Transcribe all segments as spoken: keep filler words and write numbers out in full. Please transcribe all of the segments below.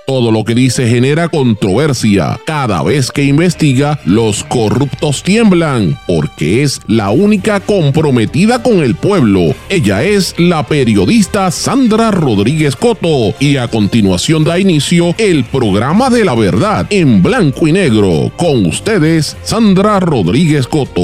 Todo lo que dice genera controversia. Cada vez que investiga, los corruptos tiemblan, porque es la única comprometida con el pueblo. Ella es la periodista Sandra Rodríguez Coto, y a continuación da inicio el programa de la verdad en blanco y negro. Con ustedes, Sandra Rodríguez Coto.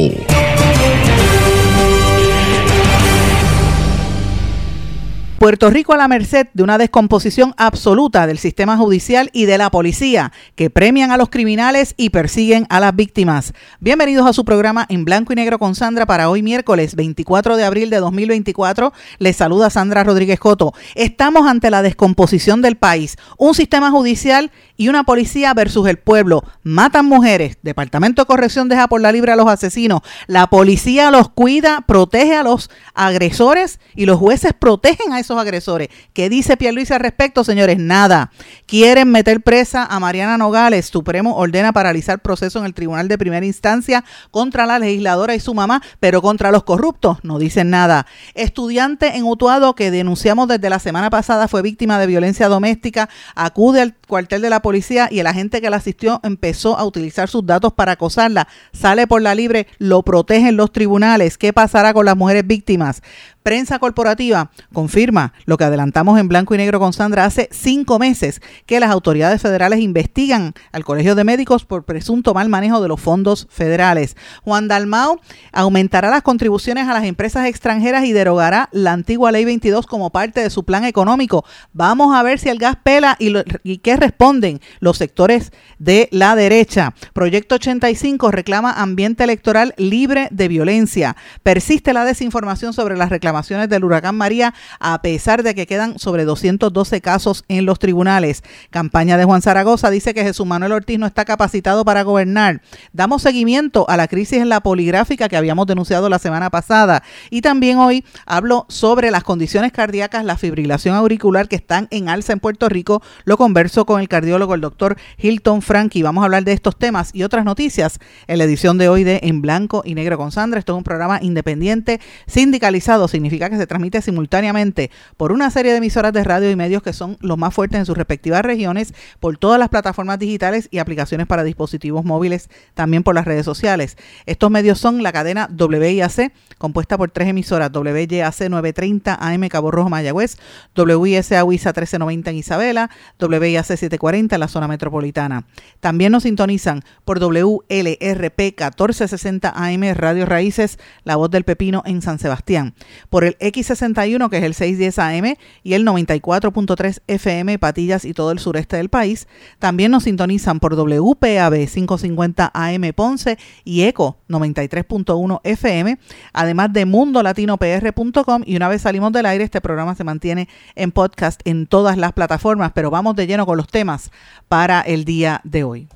Puerto Rico a la merced de una descomposición absoluta del sistema judicial y de la policía, que premian a los criminales y persiguen a las víctimas. Bienvenidos a su programa En Blanco y Negro con Sandra para hoy miércoles veinticuatro de abril de dos mil veinticuatro. Les saluda Sandra Rodríguez Coto. Estamos ante la descomposición del país. Un sistema judicial y una policía versus el pueblo. Matan mujeres. Departamento de Corrección deja por la libre a los asesinos. La policía los cuida, protege a los agresores y los jueces protegen a esos agresores. ¿Qué dice Pierluisi al respecto, señores? Nada. Quieren meter presa a Mariana Nogales. Supremo ordena paralizar proceso en el Tribunal de Primera Instancia contra la legisladora y su mamá, pero contra los corruptos no dicen nada. Estudiante en Utuado que denunciamos desde la semana pasada fue víctima de violencia doméstica, acude al cuartel de la policía y el agente que la asistió empezó a utilizar sus datos para acosarla. Sale por la libre, lo protegen los tribunales. ¿Qué pasará con las mujeres víctimas? Prensa corporativa confirma lo que adelantamos en Blanco y Negro con Sandra hace cinco meses, que las autoridades federales investigan al Colegio de Médicos por presunto mal manejo de los fondos federales. Juan Dalmau aumentará las contribuciones a las empresas extranjeras y derogará la antigua Ley veintidós como parte de su plan económico. Vamos a ver si el gas pela y, lo, y qué responden los sectores de la derecha. Proyecto ochenta y cinco reclama ambiente electoral libre de violencia. Persiste la desinformación sobre las reclamaciones del huracán María, a pesar de que quedan sobre doscientos doce casos en los tribunales. Campaña de Juan Zaragoza dice que Jesús Manuel Ortiz no está capacitado para gobernar. Damos seguimiento a la crisis en la poligráfica que habíamos denunciado la semana pasada. Y también hoy hablo sobre las condiciones cardíacas, la fibrilación auricular, que están en alza en Puerto Rico. Lo converso con el cardiólogo, el doctor Hilton Frankie. Vamos a hablar de estos temas y otras noticias en la edición de hoy de En Blanco y Negro con Sandra. Esto es un programa independiente, sindicalizado, sin significa que se transmite simultáneamente por una serie de emisoras de radio y medios que son los más fuertes en sus respectivas regiones, por todas las plataformas digitales y aplicaciones para dispositivos móviles, también por las redes sociales. Estos medios son la cadena W I A C, compuesta por tres emisoras: W Y A C novecientos treinta A M Cabo Rojo Mayagüez, W I S A Huiza trece noventa en Isabela, W I A C setecientos cuarenta en la zona metropolitana. También nos sintonizan por W L R P catorce sesenta A M Radio Raíces, La Voz del Pepino en San Sebastián, por el X sesenta y uno, que es el seiscientos diez A M, y el noventa y cuatro punto tres F M, Patillas y todo el sureste del país. También nos sintonizan por W P A B quinientos cincuenta A M Ponce y ECO noventa y tres punto uno F M, además de mundo latino p r punto com, y una vez salimos del aire, este programa se mantiene en podcast en todas las plataformas. Pero vamos de lleno con los temas para el día de hoy.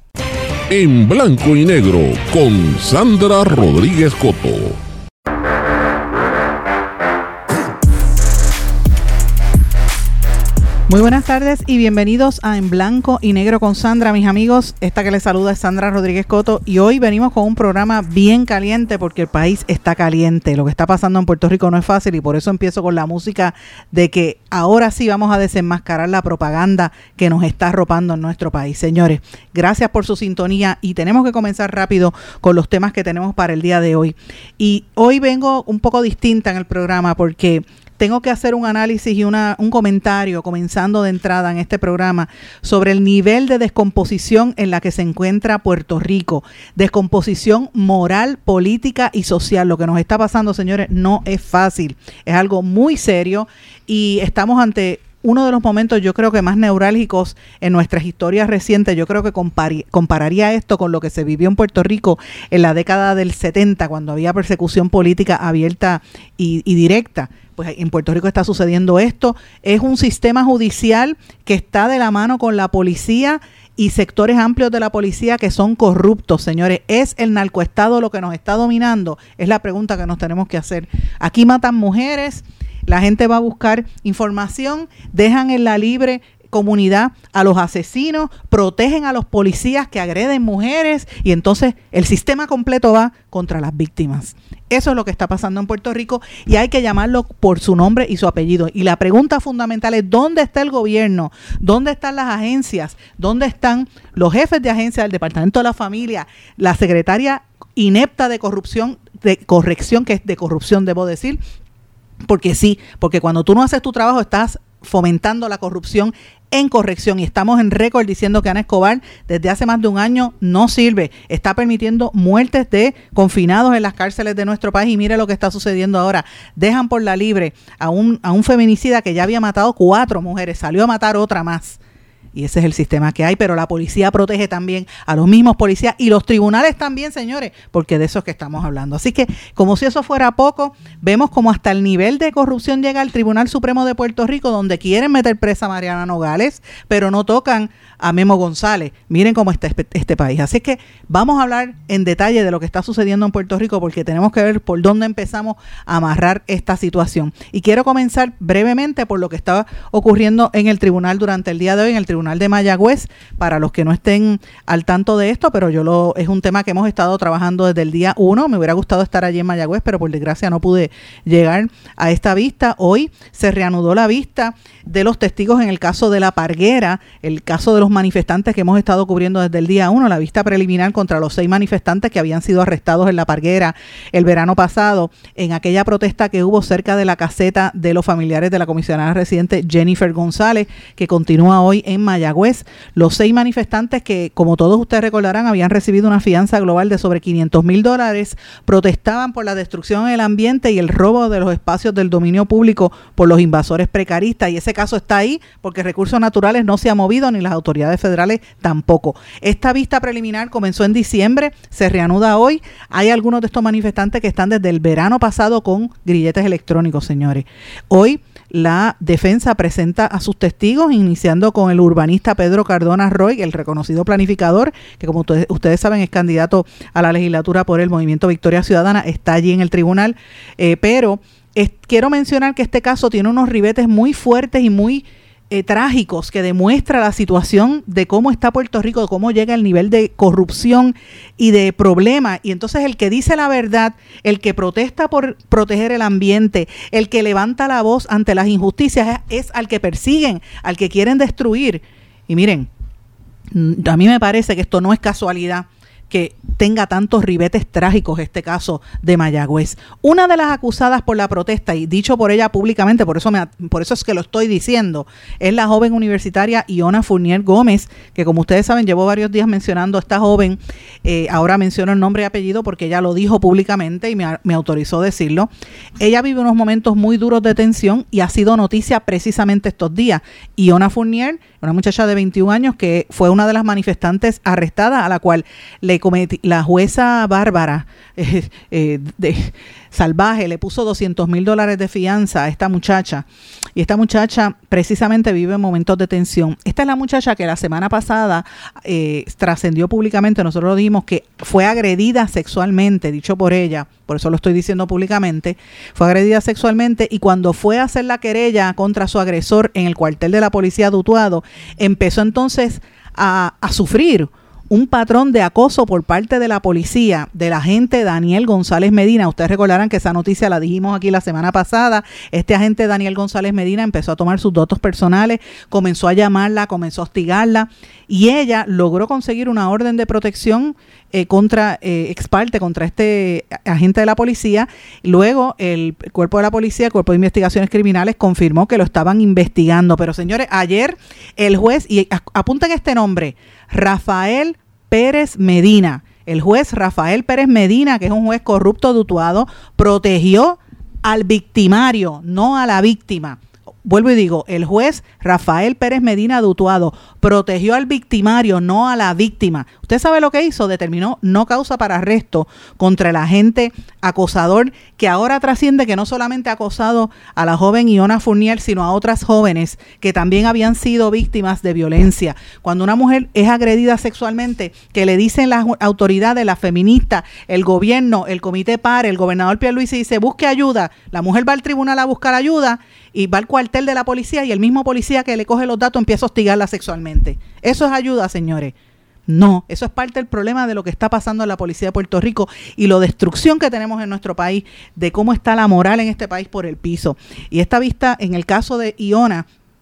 En Blanco y Negro con Sandra Rodríguez Coto. Muy buenas tardes y bienvenidos a En Blanco y Negro con Sandra, mis amigos. Esta que les saluda es Sandra Rodríguez Coto, y hoy venimos con un programa bien caliente porque el país está caliente. Lo que está pasando en Puerto Rico no es fácil, y por eso empiezo con la música de que ahora sí vamos a desenmascarar la propaganda que nos está arropando en nuestro país. Señores, gracias por su sintonía, y tenemos que comenzar rápido con los temas que tenemos para el día de hoy. Y hoy vengo un poco distinta en el programa porque tengo que hacer un análisis y una, un comentario, comenzando de entrada en este programa, sobre el nivel de descomposición en la que se encuentra Puerto Rico. Descomposición moral, política y social. Lo que nos está pasando, señores, no es fácil. Es algo muy serio y estamos ante uno de los momentos, yo creo que más neurálgicos en nuestras historias recientes. Yo creo que compari- compararía esto con lo que se vivió en Puerto Rico en la década del setenta, cuando había persecución política abierta y, y directa. Pues en Puerto Rico está sucediendo esto. Es un sistema judicial que está de la mano con la policía y sectores amplios de la policía que son corruptos, señores. ¿Es el narcoestado lo que nos está dominando? Es la pregunta que nos tenemos que hacer. Aquí matan mujeres, la gente va a buscar información, dejan en la libre comunidad a los asesinos, protegen a los policías que agreden mujeres y entonces el sistema completo va contra las víctimas. Eso es lo que está pasando en Puerto Rico y hay que llamarlo por su nombre y su apellido. Y la pregunta fundamental es, ¿dónde está el gobierno? ¿Dónde están las agencias? ¿Dónde están los jefes de agencia del Departamento de la Familia? La secretaria inepta de corrupción, de corrección, que es de corrupción, debo decir, porque sí, porque cuando tú no haces tu trabajo estás fomentando la corrupción en corrección y estamos en récord diciendo que Ana Escobar desde hace más de un año no sirve, está permitiendo muertes de confinados en las cárceles de nuestro país y mire lo que está sucediendo ahora, dejan por la libre a un, a un feminicida que ya había matado cuatro mujeres, salió a matar otra más. Y ese es el sistema que hay, pero la policía protege también a los mismos policías y los tribunales también, señores, porque de eso es que estamos hablando. Así que, como si eso fuera poco, vemos como hasta el nivel de corrupción llega al Tribunal Supremo de Puerto Rico, donde quieren meter presa a Mariana Nogales, pero no tocan a Memo González. Miren cómo está este país. Así que vamos a hablar en detalle de lo que está sucediendo en Puerto Rico, porque tenemos que ver por dónde empezamos a amarrar esta situación. Y quiero comenzar brevemente por lo que estaba ocurriendo en el tribunal durante el día de hoy, en el Tribunal de Mayagüez, para los que no estén al tanto de esto, pero yo lo es un tema que hemos estado trabajando desde el día uno. Me hubiera gustado estar allí en Mayagüez, pero por desgracia no pude llegar a esta vista. Hoy se reanudó la vista de los testigos en el caso de La Parguera, el caso de los manifestantes que hemos estado cubriendo desde el día uno, la vista preliminar contra los seis manifestantes que habían sido arrestados en La Parguera el verano pasado, en aquella protesta que hubo cerca de la caseta de los familiares de la comisionada residente Jennifer González, que continúa hoy en Mayagüez. Los seis manifestantes que, como todos ustedes recordarán, habían recibido una fianza global de sobre quinientos mil dólares, protestaban por la destrucción del ambiente y el robo de los espacios del dominio público por los invasores precaristas, y ese caso está ahí porque Recursos Naturales no se ha movido ni las autoridades federales tampoco. Esta vista preliminar comenzó en diciembre, se reanuda hoy. Hay algunos de estos manifestantes que están desde el verano pasado con grilletes electrónicos, señores. Hoy la defensa presenta a sus testigos, iniciando con el urbanista Pedro Cardona Roy, el reconocido planificador, que como ustedes, ustedes saben es candidato a la legislatura por el Movimiento Victoria Ciudadana, está allí en el tribunal, eh, pero es, quiero mencionar que este caso tiene unos ribetes muy fuertes y muy Eh, trágicos que demuestra la situación de cómo está Puerto Rico, de cómo llega el nivel de corrupción y de problema. Y entonces el que dice la verdad, el que protesta por proteger el ambiente, el que levanta la voz ante las injusticias es, es al que persiguen, al que quieren destruir. Y miren, a mí me parece que esto no es casualidad que tenga tantos ribetes trágicos este caso de Mayagüez. Una de las acusadas por la protesta, y dicho por ella públicamente, por eso me, por eso es que lo estoy diciendo, es la joven universitaria Iona Fournier Gómez, que como ustedes saben, llevo varios días mencionando a esta joven, eh, ahora menciono el nombre y apellido porque ella lo dijo públicamente y me, me autorizó decirlo. Ella vive unos momentos muy duros de tensión y ha sido noticia precisamente estos días. Iona Fournier, una muchacha de veintiún años que fue una de las manifestantes arrestadas, a la cual le cometi- la jueza Bárbara eh, eh, de, Salvaje le puso doscientos mil dólares de fianza a esta muchacha, y esta muchacha precisamente vive en momentos de tensión. Esta es la muchacha que la semana pasada eh, trascendió públicamente, nosotros lo dijimos, que fue agredida sexualmente, dicho por ella, por eso lo estoy diciendo públicamente, fue agredida sexualmente, y cuando fue a hacer la querella contra su agresor en el cuartel de la policía de Utuado, empezó entonces a, a sufrir un patrón de acoso por parte de la policía, del agente Daniel González Medina. Ustedes recordarán que esa noticia la dijimos aquí la semana pasada. Este agente Daniel González Medina empezó a tomar sus datos personales, comenzó a llamarla, comenzó a hostigarla, y ella logró conseguir una orden de protección eh, contra, eh, ex parte contra este agente de la policía. Luego el cuerpo de la policía, el cuerpo de investigaciones criminales, confirmó que lo estaban investigando. Pero señores, ayer el juez, y apunten este nombre, Rafael Pérez Medina, el juez Rafael Pérez Medina, que es un juez corrupto de Utuado, protegió al victimario, no a la víctima. Vuelvo y digo, el juez Rafael Pérez Medina de Utuado protegió al victimario, no a la víctima. ¿Usted sabe lo que hizo? Determinó no causa para arresto contra el agente acosador, que ahora trasciende que no solamente ha acosado a la joven Iona Fournier, sino a otras jóvenes que también habían sido víctimas de violencia. Cuando una mujer es agredida sexualmente, que le dicen las autoridades, las feministas, el gobierno, el comité PARE, el gobernador Pierluisi dice, busque ayuda, la mujer va al tribunal a buscar ayuda y va al cuartel de la policía y el mismo policía que le coge los datos empieza a hostigarla sexualmente. ¿Eso es ayuda, señores? No, eso es parte del problema de lo que está pasando en la policía de Puerto Rico y la destrucción que tenemos en nuestro país, de cómo está la moral en este país por el piso. Y esta vista, en el caso de Iona,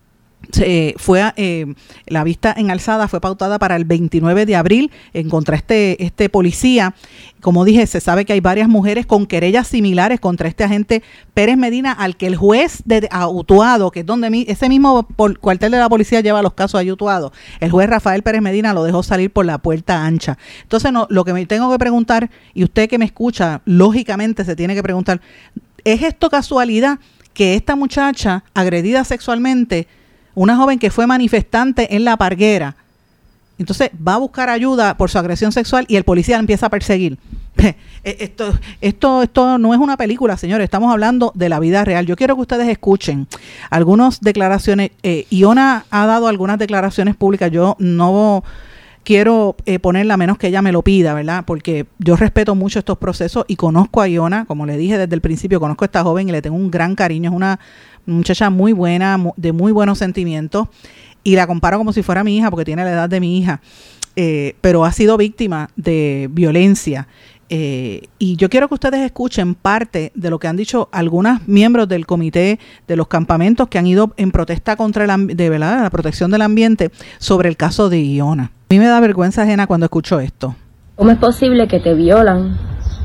Eh, fue eh, la vista en alzada fue pautada para el veintinueve de abril en contra este este policía. Como dije, se sabe que hay varias mujeres con querellas similares contra este agente Pérez Medina, al que el juez de Utuado, que es donde mi, ese mismo por, cuartel de la policía lleva los casos a Utuado, el juez Rafael Pérez Medina lo dejó salir por la puerta ancha. Entonces, no, lo que me tengo que preguntar, y usted que me escucha, lógicamente se tiene que preguntar, ¿es esto casualidad que esta muchacha agredida sexualmente, una joven que fue manifestante en La Parguera, entonces va a buscar ayuda por su agresión sexual y el policía la empieza a perseguir? Esto, esto, esto no es una película, señores, estamos hablando de la vida real. Yo quiero que ustedes escuchen algunas declaraciones. Eh, Iona ha dado algunas declaraciones públicas, yo no quiero eh, ponerla a menos que ella me lo pida, ¿verdad? Porque yo respeto mucho estos procesos y conozco a Iona, como le dije desde el principio, conozco a esta joven y le tengo un gran cariño, es una muchacha muy buena, de muy buenos sentimientos, y la comparo como si fuera mi hija porque tiene la edad de mi hija, eh, pero ha sido víctima de violencia. Eh, y yo quiero que ustedes escuchen parte de lo que han dicho algunos miembros del comité de los campamentos que han ido en protesta contra el, de, ¿verdad? la protección del ambiente sobre el caso de Iona. A mí me da vergüenza ajena cuando escucho esto. ¿Cómo es posible que te violan,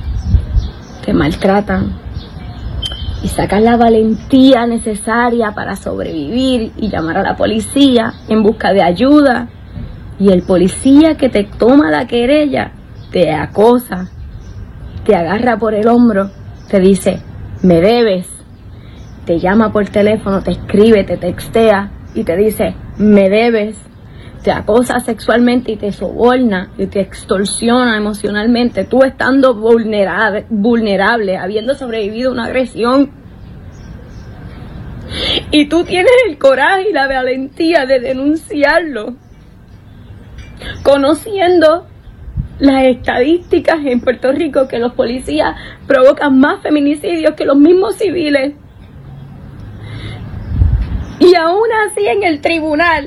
te maltratan y sacas la valentía necesaria para sobrevivir y llamar a la policía en busca de ayuda, y el policía que te toma la querella te acosa, te agarra por el hombro, te dice, me debes, te llama por teléfono, te escribe, te textea y te dice, me debes, te acosa sexualmente y te soborna y te extorsiona emocionalmente, tú estando vulnerable, vulnerable, habiendo sobrevivido una agresión. Y tú tienes el coraje y la valentía de denunciarlo, conociendo las estadísticas en Puerto Rico que los policías provocan más feminicidios que los mismos civiles. Y aún así en el tribunal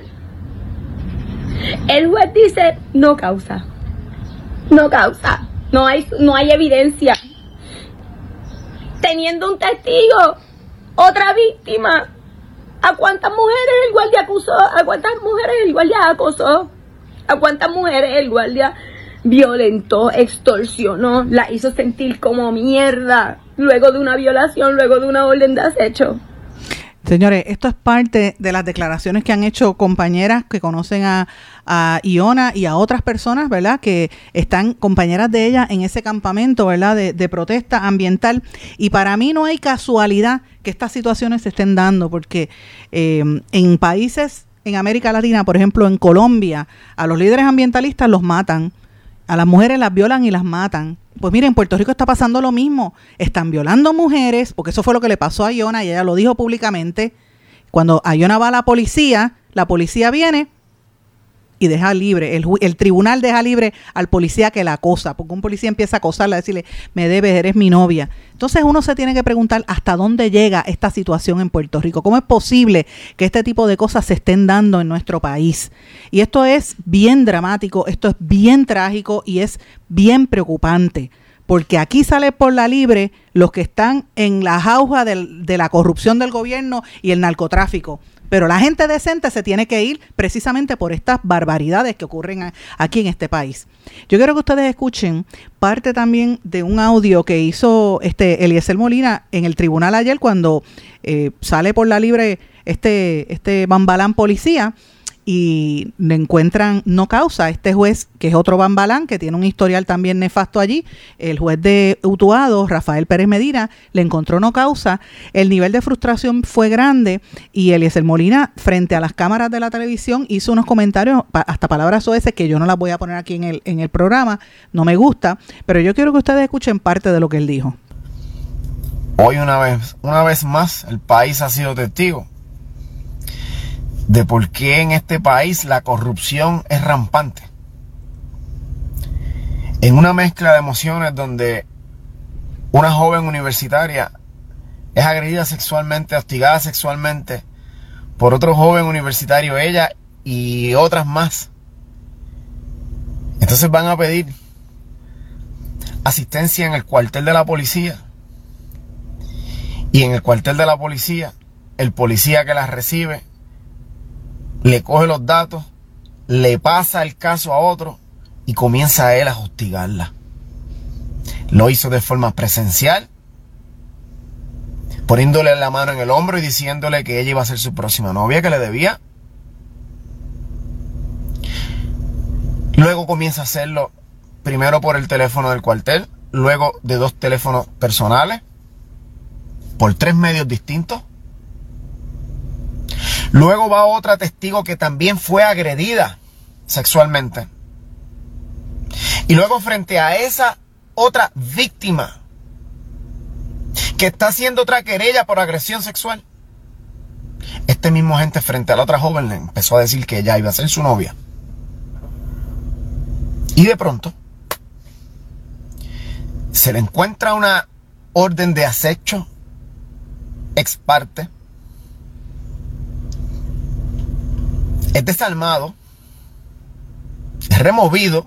el juez dice no causa, no causa, no hay, no hay evidencia. Teniendo un testigo, otra víctima, ¿a cuántas mujeres el guardia acusó? ¿A cuántas mujeres el guardia acosó? ¿A cuántas mujeres el guardia violentó, extorsionó, la hizo sentir como mierda luego de una violación, luego de una orden de acecho? Señores, esto es parte de las declaraciones que han hecho compañeras que conocen a, a Iona y a otras personas, ¿verdad?, que están compañeras de ella en ese campamento, ¿verdad?, de, de protesta ambiental. Y para mí no hay casualidad que estas situaciones se estén dando, porque eh, en países en América Latina, por ejemplo en Colombia, a los líderes ambientalistas los matan, a las mujeres las violan y las matan. Pues miren, en Puerto Rico está pasando lo mismo. Están violando mujeres, porque eso fue lo que le pasó a Iona y ella lo dijo públicamente. Cuando a Iona va a la policía, la policía viene y deja libre, el, el tribunal deja libre al policía que la acosa, porque un policía empieza a acosarla, a decirle, me debes, eres mi novia. Entonces uno se tiene que preguntar hasta dónde llega esta situación en Puerto Rico. ¿Cómo es posible que este tipo de cosas se estén dando en nuestro país? Y esto es bien dramático, esto es bien trágico y es bien preocupante, porque aquí sale por la libre los que están en la jauja del, de la corrupción del gobierno y el narcotráfico. Pero la gente decente se tiene que ir precisamente por estas barbaridades que ocurren a, aquí en este país. Yo quiero que ustedes escuchen parte también de un audio que hizo este Eliezer Molina en el tribunal ayer cuando eh, sale por la libre este, este bambalán policía, y le encuentran no causa. Este juez, que es otro bambalán, que tiene un historial también nefasto allí, el juez de Utuado, Rafael Pérez Medina, le encontró no causa. El nivel de frustración fue grande y Eliezer Molina, frente a las cámaras de la televisión, hizo unos comentarios, hasta palabras soeces, que yo no las voy a poner aquí en el, en el programa, no me gusta, pero yo quiero que ustedes escuchen parte de lo que él dijo. Hoy una vez, una vez más, el país ha sido testigo de por qué en este país la corrupción es rampante. En una mezcla de emociones donde una joven universitaria es agredida sexualmente, hostigada sexualmente por otro joven universitario, ella y otras más. Entonces van a pedir asistencia en el cuartel de la policía. Y en el cuartel de la policía, el policía que las recibe le coge los datos, le pasa el caso a otro y comienza a él a hostigarla. Lo hizo de forma presencial, poniéndole la mano en el hombro y diciéndole que ella iba a ser su próxima novia, que le debía. Luego comienza a hacerlo primero por el teléfono del cuartel, luego de dos teléfonos personales, por tres medios distintos. Luego va otra testigo que también fue agredida sexualmente. Y luego frente a esa otra víctima que está haciendo otra querella por agresión sexual, este mismo agente frente a la otra joven le empezó a decir que ella iba a ser su novia. Y de pronto se le encuentra una orden de acecho ex parte. Es desarmado, es removido,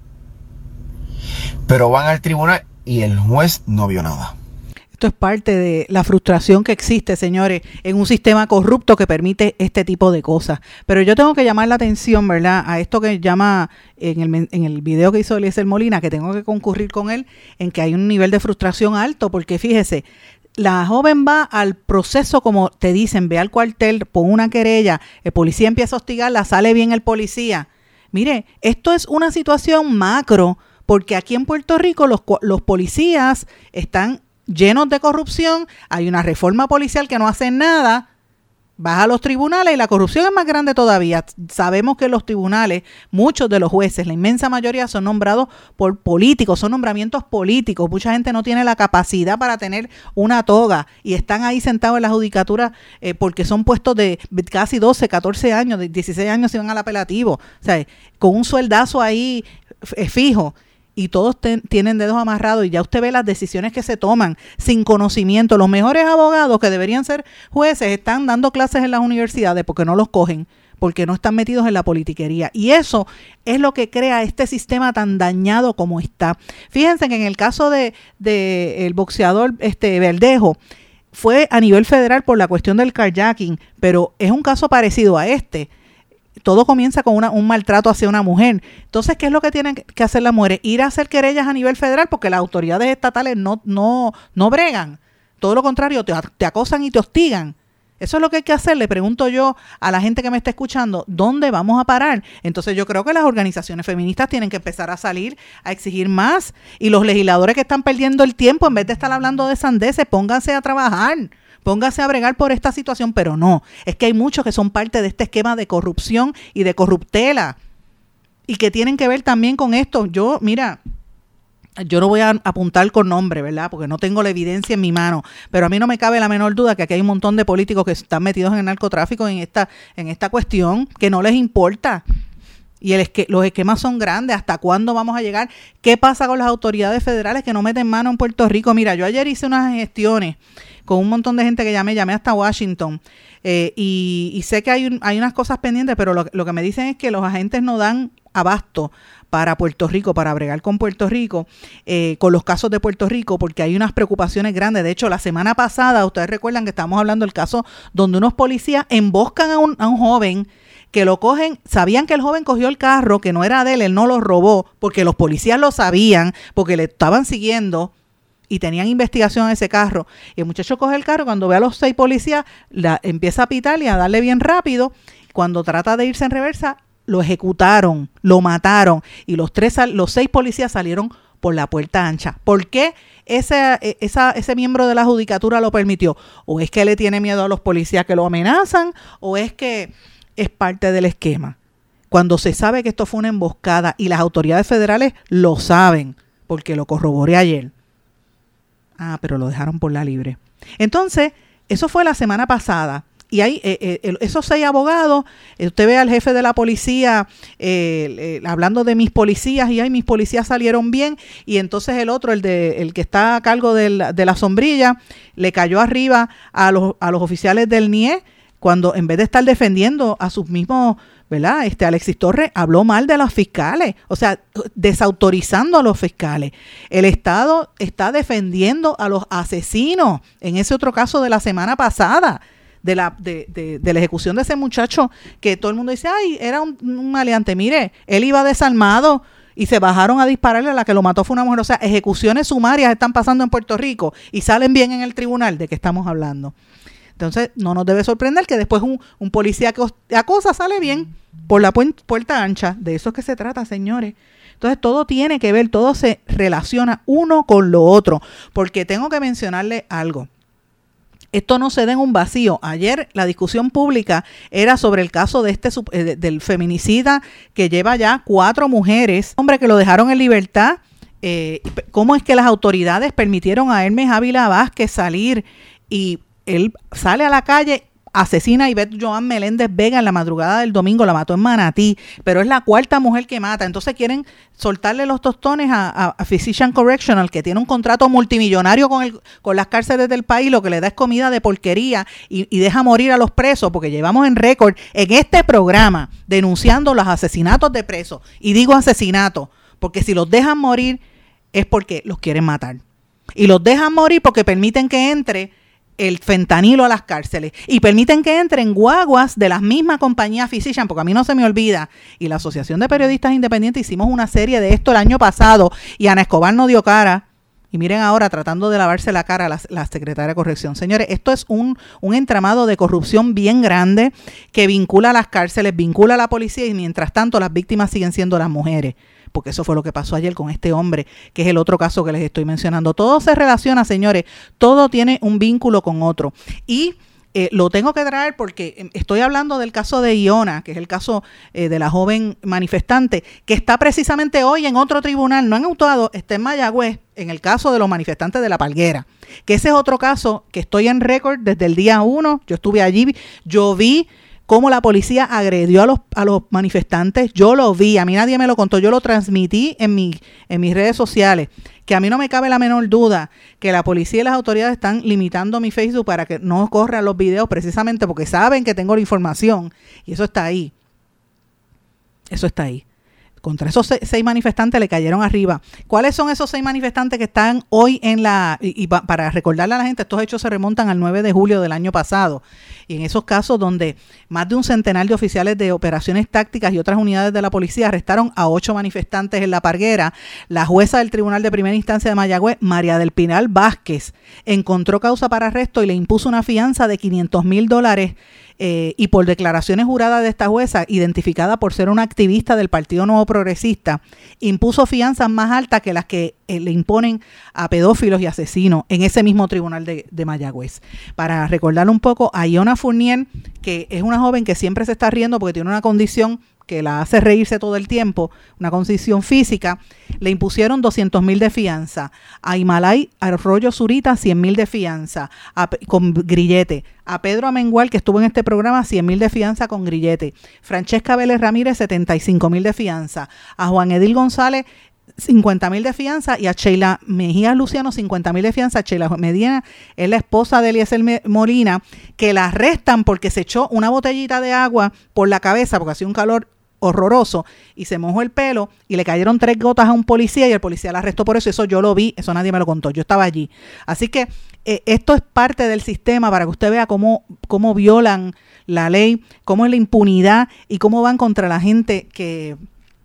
pero van al tribunal y el juez no vio nada. Esto es parte de la frustración que existe, señores, en un sistema corrupto que permite este tipo de cosas. Pero yo tengo que llamar la atención, ¿verdad?, a esto que llama en el, en el video que hizo Eliezer Molina, que tengo que concurrir con él, en que hay un nivel de frustración alto, porque fíjese, la joven va al proceso, como te dicen, ve al cuartel, pone una querella, el policía empieza a hostigarla, sale bien el policía. Mire, esto es una situación macro, porque aquí en Puerto Rico los, los policías están llenos de corrupción, hay una reforma policial que no hace nada, vas a los tribunales y la corrupción es más grande todavía. Sabemos que los tribunales, muchos de los jueces, la inmensa mayoría son nombrados por políticos, son nombramientos políticos. Mucha gente no tiene la capacidad para tener una toga y están ahí sentados en la judicatura eh, porque son puestos de casi doce, catorce años, de dieciséis años si van al apelativo, o sea, con un sueldazo ahí eh, fijo. Y todos ten, tienen dedos amarrados y ya usted ve las decisiones que se toman sin conocimiento. Los mejores abogados que deberían ser jueces están dando clases en las universidades porque no los cogen, porque no están metidos en la politiquería. Y eso es lo que crea este sistema tan dañado como está. Fíjense que en el caso de, de el boxeador este Verdejo, fue a nivel federal por la cuestión del carjacking, pero es un caso parecido a este. Todo comienza con una, un maltrato hacia una mujer. Entonces, ¿qué es lo que tienen que hacer las mujeres? Ir a hacer querellas a nivel federal porque las autoridades estatales no, no, no bregan. Todo lo contrario, te, te acosan y te hostigan. Eso es lo que hay que hacer. Le pregunto yo a la gente que me está escuchando, ¿dónde vamos a parar? Entonces yo creo que las organizaciones feministas tienen que empezar a salir a exigir más. Y los legisladores que están perdiendo el tiempo, en vez de estar hablando de sandeces, pónganse a trabajar. Póngase a bregar por esta situación, pero no, es que hay muchos que son parte de este esquema de corrupción y de corruptela y que tienen que ver también con esto. Yo, mira, yo no voy a apuntar con nombre, ¿verdad?, porque no tengo la evidencia en mi mano, pero a mí no me cabe la menor duda que aquí hay un montón de políticos que están metidos en el narcotráfico, en esta, en esta cuestión, que no les importa. Y el esque- los esquemas son grandes. ¿Hasta cuándo vamos a llegar? ¿Qué pasa con las autoridades federales que no meten mano en Puerto Rico? Mira, yo ayer hice unas gestiones con un montón de gente que llamé, llamé hasta Washington, eh, y, y sé que hay, un, hay unas cosas pendientes, pero lo, lo que me dicen es que los agentes no dan abasto para Puerto Rico, para bregar con Puerto Rico, eh, con los casos de Puerto Rico, porque hay unas preocupaciones grandes. De hecho, la semana pasada, ustedes recuerdan que estábamos hablando del caso donde unos policías emboscan a un, a un joven, que lo cogen, sabían que el joven cogió el carro, que no era de él, él no lo robó, porque los policías lo sabían, porque le estaban siguiendo, y tenían investigación en ese carro. Y el muchacho coge el carro, cuando ve a los seis policías, la, empieza a pitar y a darle bien rápido. Cuando trata de irse en reversa, lo ejecutaron, lo mataron. Y los, tres, los seis policías salieron por la puerta ancha. ¿Por qué ese, esa, ese miembro de la judicatura lo permitió? ¿O es que le tiene miedo a los policías que lo amenazan? ¿O es que es parte del esquema? Cuando se sabe que esto fue una emboscada y las autoridades federales lo saben, porque lo corroboré ayer. Ah, pero lo dejaron por la libre. Entonces, eso fue la semana pasada. Y hay eh, eh, esos seis abogados, eh, usted ve al jefe de la policía eh, eh, hablando de mis policías, y ay, mis policías salieron bien, y entonces el otro, el de el que está a cargo de la, de la sombrilla, le cayó arriba a los, a los oficiales del N I E, cuando en vez de estar defendiendo a sus mismos, ¿verdad? Este Alexis Torres habló mal de los fiscales, o sea, desautorizando a los fiscales. El Estado está defendiendo a los asesinos, en ese otro caso de la semana pasada, de la de, de, de la ejecución de ese muchacho, que todo el mundo dice, ay, era un, un maleante. Mire, él iba desarmado y se bajaron a dispararle, a la que lo mató fue una mujer. O sea, ejecuciones sumarias están pasando en Puerto Rico y salen bien en el tribunal. ¿De qué estamos hablando? Entonces, no nos debe sorprender que después un, un policía que acosa sale bien por la pu- puerta ancha. De eso es que se trata, señores. Entonces, todo tiene que ver, todo se relaciona uno con lo otro. Porque tengo que mencionarle algo. Esto no se da en un vacío. Ayer la discusión pública era sobre el caso de este eh, del feminicida que lleva ya cuatro mujeres. Hombre que lo dejaron en libertad. Eh, ¿Cómo es que las autoridades permitieron a Hermes Ávila Vázquez salir y él sale a la calle, asesina a Ivette Joan Meléndez Vega en la madrugada del domingo, la mató en Manatí, pero es la cuarta mujer que mata? Entonces quieren soltarle los tostones a, a, a Physician Correctional, que tiene un contrato multimillonario con, el, con las cárceles del país, lo que le da es comida de porquería y, y deja morir a los presos, porque llevamos en récord en este programa denunciando los asesinatos de presos. Y digo asesinatos, porque si los dejan morir es porque los quieren matar. Y los dejan morir porque permiten que entre el fentanilo a las cárceles y permiten que entren guaguas de las mismas compañías Physician, porque a mí no se me olvida, y la Asociación de Periodistas Independientes hicimos una serie de esto el año pasado y Ana Escobar no dio cara, y miren ahora tratando de lavarse la cara la, la secretaria de Corrección. Señores, esto es un, un entramado de corrupción bien grande que vincula a las cárceles, vincula a la policía, y mientras tanto las víctimas siguen siendo las mujeres. Porque eso fue lo que pasó ayer con este hombre, que es el otro caso que les estoy mencionando. Todo se relaciona, señores, todo tiene un vínculo con otro. Y eh, lo tengo que traer porque estoy hablando del caso de Iona, que es el caso eh, de la joven manifestante, que está precisamente hoy en otro tribunal, no en Utuado, está en Mayagüez, en el caso de los manifestantes de La Palguera, que ese es otro caso que estoy en récord desde el día uno. Yo estuve allí, yo vi cómo la policía agredió a los, a los manifestantes. Yo lo vi, a mí nadie me lo contó, yo lo transmití en, mi, en mis redes sociales, que a mí no me cabe la menor duda que la policía y las autoridades están limitando mi Facebook para que no corran los videos, precisamente porque saben que tengo la información, y eso está ahí. Eso está ahí. Contra esos seis manifestantes le cayeron arriba. ¿Cuáles son esos seis manifestantes que están hoy en la... Y, y para recordarle a la gente, estos hechos se remontan al nueve de julio del año pasado. Y en esos casos donde más de un centenar de oficiales de operaciones tácticas y otras unidades de la policía arrestaron a ocho manifestantes en La Parguera, la jueza del Tribunal de Primera Instancia de Mayagüez, María del Pinal Vázquez, encontró causa para arresto y le impuso una fianza de quinientos mil dólares. Eh, y por declaraciones juradas de esta jueza, identificada por ser una activista del Partido Nuevo Progresista, impuso fianzas más altas que las que eh, le imponen a pedófilos y asesinos en ese mismo tribunal de, de Mayagüez. Para recordarle un poco a Iona Fournier, que es una joven que siempre se está riendo porque tiene una condición que la hace reírse todo el tiempo, una condición física, le impusieron doscientos mil de fianza. A Himalay Arroyo Zurita, cien mil de fianza, a, con grillete. A Pedro Amengual, que estuvo en este programa, cien mil de fianza con grillete. Francesca Vélez Ramírez, setenta y cinco mil de fianza. A Juan Edil González, cincuenta mil de fianza, y a Sheila Mejía Luciano, cincuenta mil de fianza. Sheila Medina es la esposa de Eliezer Molina, que la arrestan porque se echó una botellita de agua por la cabeza, porque hacía un calor horroroso, y se mojó el pelo y le cayeron tres gotas a un policía y el policía la arrestó por eso. Eso yo lo vi, eso nadie me lo contó, yo estaba allí. Así que eh, esto es parte del sistema para que usted vea cómo, cómo violan la ley, cómo es la impunidad y cómo van contra la gente que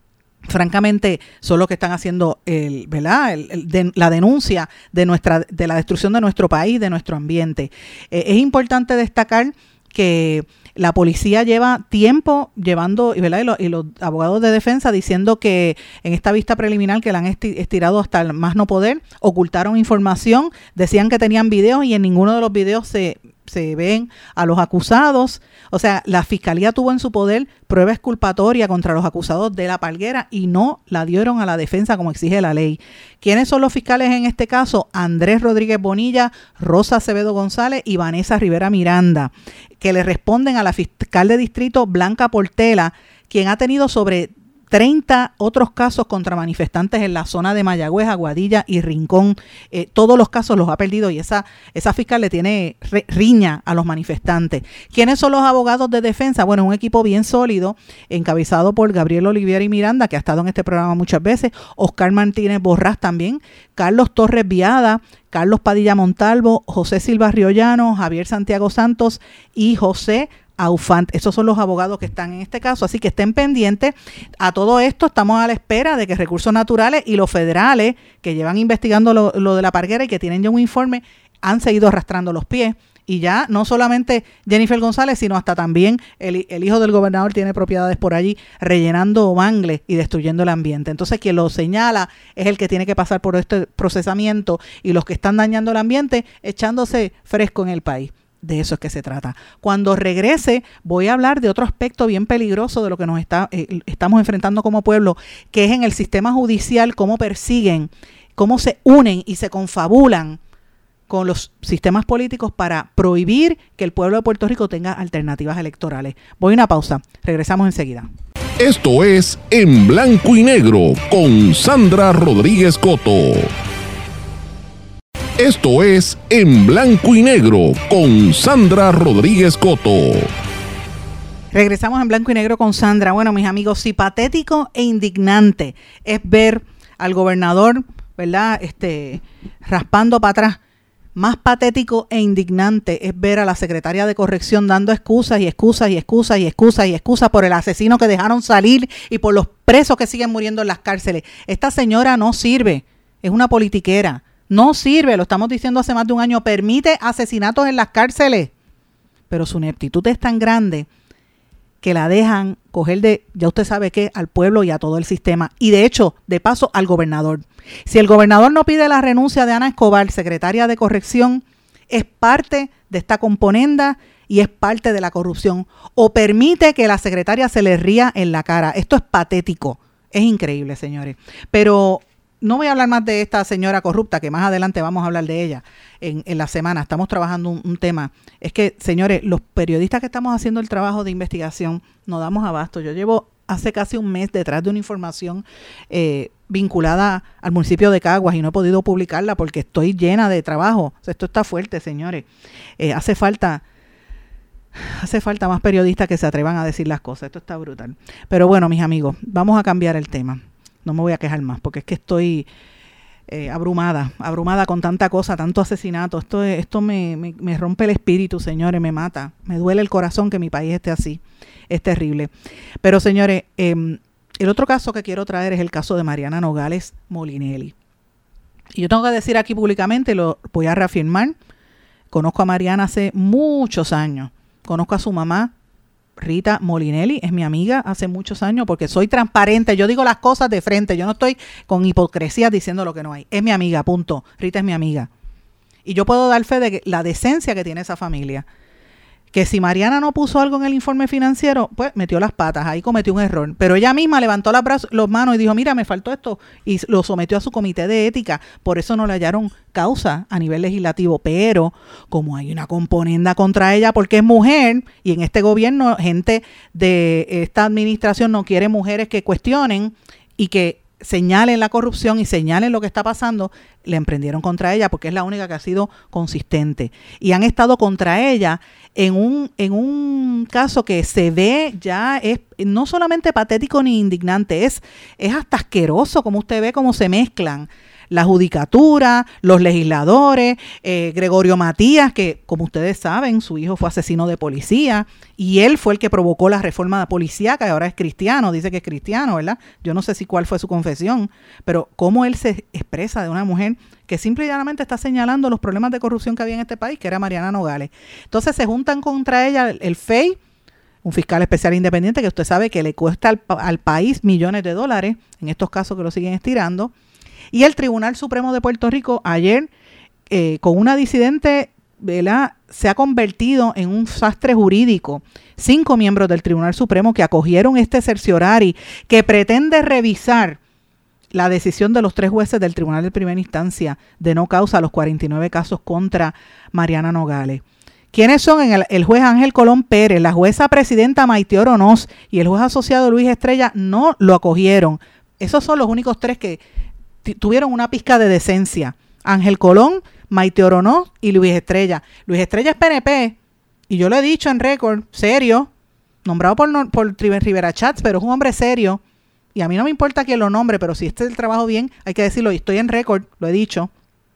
francamente son los que están haciendo el, ¿verdad? El, el, de, la denuncia de nuestra de la destrucción de nuestro país, de nuestro ambiente. Eh, es importante destacar que la policía lleva tiempo llevando, ¿verdad? Y, lo, y los abogados de defensa diciendo que en esta vista preliminar que la han estirado hasta el más no poder, ocultaron información, decían que tenían videos y en ninguno de los videos se, se ven a los acusados. O sea, la fiscalía tuvo en su poder prueba exculpatoria contra los acusados de La Palguera y no la dieron a la defensa como exige la ley. ¿Quiénes son los fiscales en este caso? Andrés Rodríguez Bonilla, Rosa Acevedo González y Vanessa Rivera Miranda, que le responden a la fiscal de distrito Blanca Portela, quien ha tenido sobre treinta otros casos contra manifestantes en la zona de Mayagüez, Aguadilla y Rincón. Eh, todos los casos los ha perdido y esa, esa fiscal le tiene re, riña a los manifestantes. ¿Quiénes son los abogados de defensa? Bueno, un equipo bien sólido, encabezado por Gabriel Oliviera y Miranda, que ha estado en este programa muchas veces, Oscar Martínez Borrás también, Carlos Torres Viada, Carlos Padilla Montalvo, José Silva Riollano, Javier Santiago Santos y José Aufant. Esos son los abogados que están en este caso, así que estén pendientes. A todo esto estamos a la espera de que Recursos Naturales y los federales que llevan investigando lo, lo de La Parguera y que tienen ya un informe, han seguido arrastrando los pies. Y ya no solamente Jennifer González, sino hasta también el, el hijo del gobernador tiene propiedades por allí rellenando mangles y destruyendo el ambiente. Entonces quien lo señala es el que tiene que pasar por este procesamiento y los que están dañando el ambiente echándose fresco en el país. De eso es que se trata. Cuando regrese voy a hablar de otro aspecto bien peligroso de lo que nos está, eh, estamos enfrentando como pueblo, que es en el sistema judicial, cómo persiguen, cómo se unen y se confabulan con los sistemas políticos para prohibir que el pueblo de Puerto Rico tenga alternativas electorales. Voy a una pausa, regresamos enseguida. Esto es En Blanco y Negro con Sandra Rodríguez Coto. Esto es En Blanco y Negro con Sandra Rodríguez Coto. Regresamos en Blanco y Negro con Sandra. Bueno, mis amigos, si patético e indignante es ver al gobernador, ¿verdad? Este, raspando para atrás, más patético e indignante es ver a la secretaria de corrección dando excusas y excusas y excusas y excusas y excusas por el asesino que dejaron salir y por los presos que siguen muriendo en las cárceles. Esta señora no sirve, es una politiquera. No sirve, lo estamos diciendo hace más de un año, permite asesinatos en las cárceles. Pero su ineptitud es tan grande que la dejan coger de, ya usted sabe qué, al pueblo y a todo el sistema. Y de hecho, de paso, al gobernador. Si el gobernador no pide la renuncia de Ana Escobar, secretaria de corrección, es parte de esta componenda y es parte de la corrupción. O permite que la secretaria se le ría en la cara. Esto es patético. Es increíble, señores. Pero no voy a hablar más de esta señora corrupta, que más adelante vamos a hablar de ella en, en la semana. Estamos trabajando un, un tema. Es que, señores, los periodistas que estamos haciendo el trabajo de investigación no damos abasto. Yo llevo hace casi un mes detrás de una información eh, vinculada al municipio de Caguas y no he podido publicarla porque estoy llena de trabajo. O sea, esto está fuerte, señores. Eh, hace falta... Hace falta más periodistas que se atrevan a decir las cosas. Esto está brutal. Pero bueno, mis amigos, vamos a cambiar el tema. No me voy a quejar más porque es que estoy eh, abrumada, abrumada con tanta cosa, tanto asesinato. Esto, esto me, me, me rompe el espíritu, señores, me mata. Me duele el corazón que mi país esté así. Es terrible. Pero, señores, eh, el otro caso que quiero traer es el caso de Mariana Nogales Molinelli. Y yo tengo que decir aquí públicamente, lo voy a reafirmar, conozco a Mariana hace muchos años. Conozco a su mamá, Rita Molinelli, es mi amiga hace muchos años porque soy transparente, yo digo las cosas de frente, yo no estoy con hipocresía diciendo lo que no hay. Es mi amiga, punto. Rita es mi amiga. Y yo puedo dar fe de que la decencia que tiene esa familia. Que si Mariana no puso algo en el informe financiero, pues metió las patas, ahí cometió un error. Pero ella misma levantó las brazos, los manos y dijo, mira, me faltó esto, y lo sometió a su comité de ética. Por eso no le hallaron causa a nivel legislativo. Pero como hay una componenda contra ella porque es mujer, y en este gobierno gente de esta administración no quiere mujeres que cuestionen y que señalen la corrupción y señalen lo que está pasando, le emprendieron contra ella porque es la única que ha sido consistente. Y han estado contra ella en un, en un caso que se ve ya, es no solamente patético ni indignante, es, es hasta asqueroso como usted ve cómo se mezclan la judicatura, los legisladores, eh, Gregorio Matías, que como ustedes saben, su hijo fue asesino de policía y él fue el que provocó la reforma policíaca y ahora es cristiano, dice que es cristiano, ¿verdad? Yo no sé si cuál fue su confesión, pero cómo él se expresa de una mujer que simple y llanamente está señalando los problemas de corrupción que había en este país, que era Mariana Nogales. Entonces se juntan contra ella el, el F E I, un fiscal especial independiente que usted sabe que le cuesta al, al país millones de dólares, en estos casos que lo siguen estirando, y el Tribunal Supremo de Puerto Rico ayer, eh, con una disidente, ¿verdad?, se ha convertido en un sastre jurídico. Cinco miembros del Tribunal Supremo que acogieron este cerciorari que pretende revisar la decisión de los tres jueces del Tribunal de Primera Instancia de no causa a los cuarenta y nueve casos contra Mariana Nogales. ¿Quiénes son? El, el juez Ángel Colón Pérez, la jueza presidenta Maite Oronoz y el juez asociado Luis Estrella no lo acogieron. Esos son los únicos tres que t- tuvieron una pizca de decencia. Ángel Colón, Maite Oronoz y Luis Estrella. Luis Estrella es P N P y yo lo he dicho en récord, serio, nombrado por, por Rivera Chats, pero es un hombre serio. Y a mí no me importa quién lo nombre, pero si este es el trabajo bien, hay que decirlo. Y estoy en récord, lo he dicho.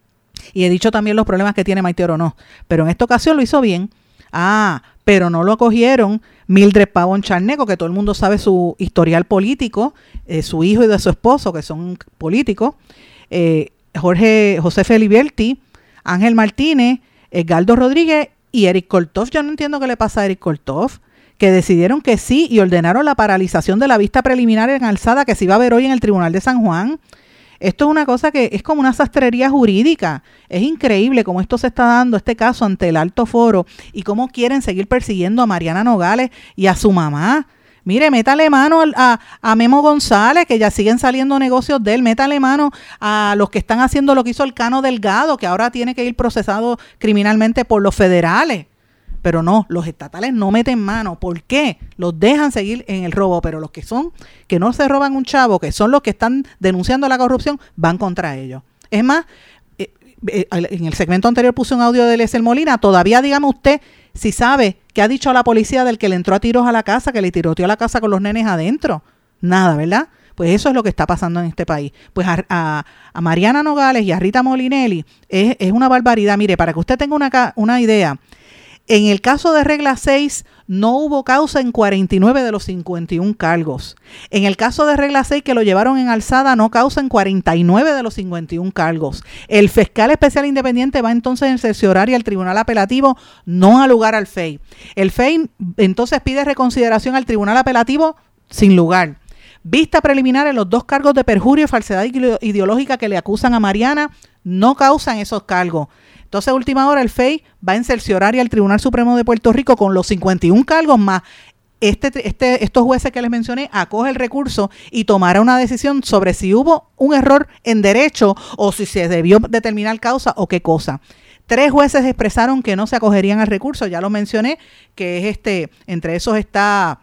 Y he dicho también los problemas que tiene Maite Oronoz. Pero en esta ocasión lo hizo bien. Ah, pero no lo acogieron Mildred Pavón Charneco, que todo el mundo sabe su historial político, eh, su hijo y de su esposo, que son políticos, eh, Jorge José Feliberti, Ángel Martínez, Edgardo Rodríguez y Eric Korthoff. Yo no entiendo qué le pasa a Eric Korthoff, que decidieron que sí y ordenaron la paralización de la vista preliminar en alzada que se iba a ver hoy en el Tribunal de San Juan. Esto es una cosa que es como una sastrería jurídica. Es increíble cómo esto se está dando, este caso, ante el alto foro y cómo quieren seguir persiguiendo a Mariana Nogales y a su mamá. Mire, métale mano a, a Memo González, que ya siguen saliendo negocios de él. Métale mano a los que están haciendo lo que hizo el Cano Delgado, que ahora tiene que ir procesado criminalmente por los federales. Pero no, los estatales no meten mano. ¿Por qué? Los dejan seguir en el robo, pero los que son, que no se roban un chavo, que son los que están denunciando la corrupción, van contra ellos. Es más, eh, eh, en el segmento anterior puse un audio de Eliezer Molina. Todavía dígame usted si sabe qué ha dicho a la policía del que le entró a tiros a la casa, que le tiroteó a la casa con los nenes adentro. Nada, ¿verdad? Pues eso es lo que está pasando en este país. Pues a, a, a Mariana Nogales y a Rita Molinelli es, es una barbaridad. Mire, para que usted tenga una, una idea, en el caso de regla seis no hubo causa en cuarenta y nueve de los cincuenta y uno cargos. En el caso de regla seis que lo llevaron en alzada no causa en cuarenta y nueve de los cincuenta y uno cargos. El fiscal especial independiente va entonces en cerciorar al tribunal apelativo, no a lugar al F E I. El F E I entonces pide reconsideración al tribunal apelativo sin lugar. Vista preliminar en los dos cargos de perjurio y falsedad ideológica que le acusan a Mariana, no causan esos cargos. Entonces, a última hora, el F E I va a cerciorar al Tribunal Supremo de Puerto Rico con los cincuenta y uno cargos más. Este, este, estos jueces que les mencioné acoge el recurso y tomará una decisión sobre si hubo un error en derecho o si se debió determinar causa o qué cosa. Tres jueces expresaron que no se acogerían al recurso, ya lo mencioné, que es este, entre esos está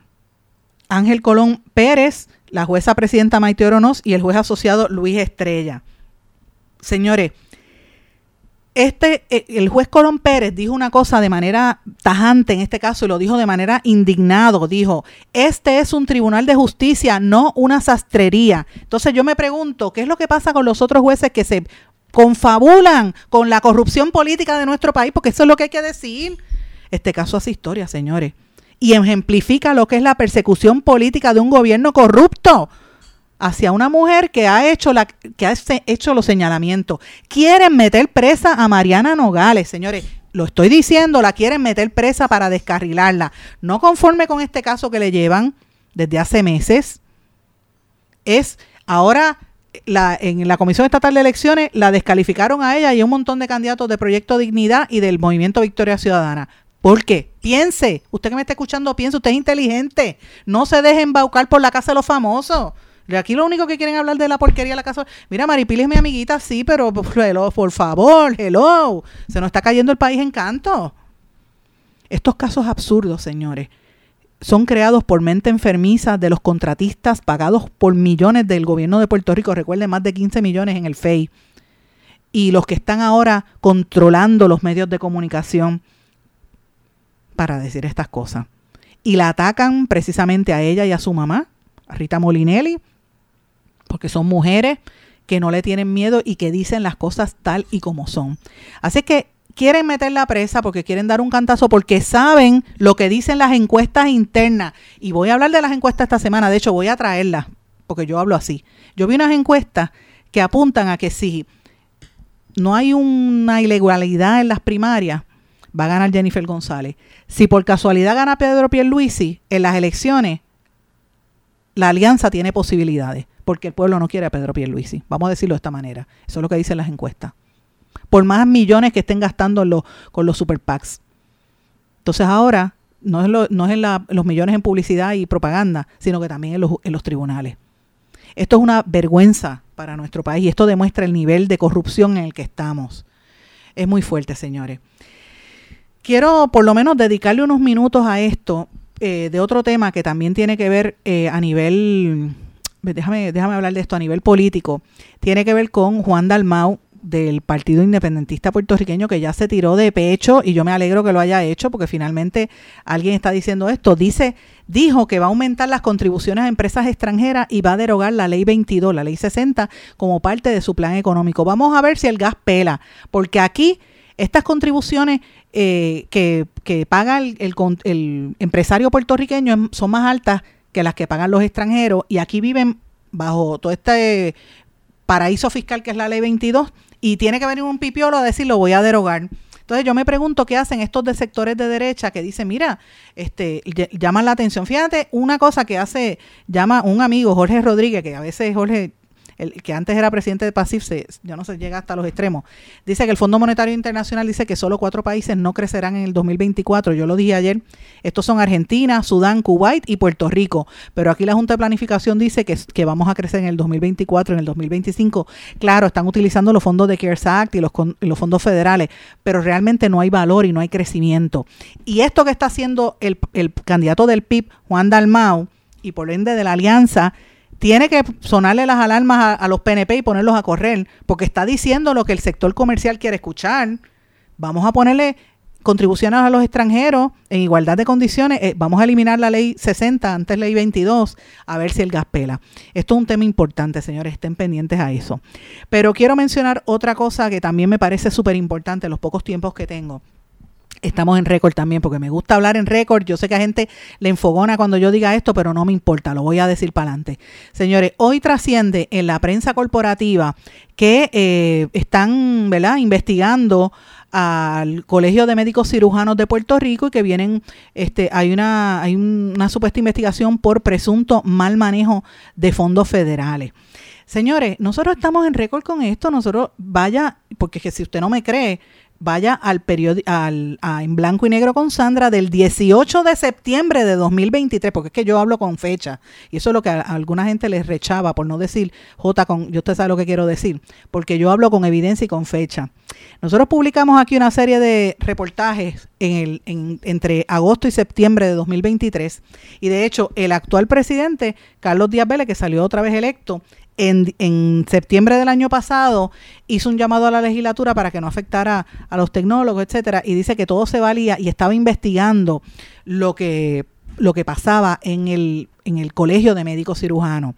Ángel Colón Pérez, la jueza presidenta Maite Oronoz y el juez asociado Luis Estrella. Señores, Este, el juez Colón Pérez dijo una cosa de manera tajante en este caso y lo dijo de manera indignado. Dijo, este es un tribunal de justicia, no una sastrería. Entonces yo me pregunto, ¿qué es lo que pasa con los otros jueces que se confabulan con la corrupción política de nuestro país? Porque eso es lo que hay que decir. Este caso hace historia, señores, y ejemplifica lo que es la persecución política de un gobierno corrupto hacia una mujer que ha hecho la que ha hecho los señalamientos. Quieren meter presa a Mariana Nogales, señores. Lo estoy diciendo, la quieren meter presa para descarrilarla. No conforme con este caso que le llevan desde hace meses. Es ahora la, en la Comisión Estatal de Elecciones la descalificaron a ella y a un montón de candidatos de Proyecto Dignidad y del Movimiento Victoria Ciudadana. ¿Por qué? Piense, usted que me está escuchando, piense, usted es inteligente. No se deje embaucar por la casa de los famosos. Aquí lo único que quieren hablar de la porquería de la casa. Mira, Maripili es mi amiguita, sí, pero hello, por favor, hello. Se nos está cayendo el país en canto. Estos casos absurdos, señores, son creados por mente enfermiza de los contratistas pagados por millones del gobierno de Puerto Rico. Recuerden, más de quince millones en el F E I. Y los que están ahora controlando los medios de comunicación para decir estas cosas. Y la atacan precisamente a ella y a su mamá, a Rita Molinelli, porque son mujeres que no le tienen miedo y que dicen las cosas tal y como son. Así que quieren meter la presa porque quieren dar un cantazo, porque saben lo que dicen las encuestas internas. Y voy a hablar de las encuestas esta semana, de hecho voy a traerlas, porque yo hablo así. Yo vi unas encuestas que apuntan a que si no hay una ilegalidad en las primarias, va a ganar Jennifer González. Si por casualidad gana Pedro Pierluisi en las elecciones, la alianza tiene posibilidades, porque el pueblo no quiere a Pedro Pierluisi. Vamos a decirlo de esta manera. Eso es lo que dicen las encuestas. Por más millones que estén gastando en los, con los super PACs. Entonces ahora no es, lo, no es en la, los millones en publicidad y propaganda, sino que también en los, en los tribunales. Esto es una vergüenza para nuestro país y esto demuestra el nivel de corrupción en el que estamos. Es muy fuerte, señores. Quiero por lo menos dedicarle unos minutos a esto eh, de otro tema que también tiene que ver eh, a nivel, déjame, déjame hablar de esto a nivel político. Tiene que ver con Juan Dalmau del Partido Independentista Puertorriqueño, que ya se tiró de pecho, y yo me alegro que lo haya hecho porque finalmente alguien está diciendo esto. Dice, dijo que va a aumentar las contribuciones a empresas extranjeras y va a derogar la ley veintidós, la ley sesenta, como parte de su plan económico. Vamos a ver si el gas pela, porque aquí estas contribuciones eh, que, que paga el, el, el empresario puertorriqueño son más altas que las que pagan los extranjeros, y aquí viven bajo todo este paraíso fiscal que es la ley veintidós, y tiene que venir un pipiolo a decir lo voy a derogar. Entonces yo me pregunto qué hacen estos de sectores de derecha que dicen, mira, este, llaman la atención. Fíjate, una cosa que hace, llama un amigo, Jorge Rodríguez, que a veces Jorge, el que antes era presidente de PASIF, se, ya no se llega hasta los extremos, dice que el Fondo Monetario Internacional dice que solo cuatro países no crecerán en el dos mil veinticuatro. Yo lo dije ayer, estos son Argentina, Sudán, Kuwait y Puerto Rico, pero aquí la Junta de Planificación dice que, que vamos a crecer en el dos mil veinticuatro, en el dos mil veinticinco. Claro, están utilizando los fondos de CARES Act y los, y los fondos federales, pero realmente no hay valor y no hay crecimiento. Y esto que está haciendo el, el candidato del P I B, Juan Dalmau, y por ende de la Alianza, tiene que sonarle las alarmas a, a los P N P y ponerlos a correr, porque está diciendo lo que el sector comercial quiere escuchar. Vamos a ponerle contribuciones a los extranjeros en igualdad de condiciones. Eh, vamos a eliminar la ley sesenta, antes ley veintidós, a ver si el gas pela. Esto es un tema importante, señores, estén pendientes a eso. Pero quiero mencionar otra cosa que también me parece súper importante en los pocos tiempos que tengo. Estamos en récord también, porque me gusta hablar en récord. Yo sé que a gente le enfogona cuando yo diga esto, pero no me importa, lo voy a decir para adelante. Señores, hoy trasciende en la prensa corporativa que eh, están, ¿verdad?, investigando al Colegio de Médicos Cirujanos de Puerto Rico, y que vienen, este, hay una, hay una supuesta investigación por presunto mal manejo de fondos federales. Señores, nosotros estamos en récord con esto. Nosotros, vaya, porque es que si usted no me cree, vaya al periódico, al, a En Blanco y Negro con Sandra del dieciocho de septiembre de dos mil veintitrés, porque es que yo hablo con fecha, y eso es lo que a, a alguna gente les rechava, por no decir J con, yo usted sabe lo que quiero decir, porque yo hablo con evidencia y con fecha. Nosotros publicamos aquí una serie de reportajes en el, en, entre agosto y septiembre de dos mil veintitrés, y de hecho el actual presidente, Carlos Díaz Vélez, que salió otra vez electo, En, en septiembre del año pasado hizo un llamado a la legislatura para que no afectara a los tecnólogos, etcétera, y dice que todo se valía, y estaba investigando lo que, lo que pasaba en el, en el Colegio de Médicos Cirujanos.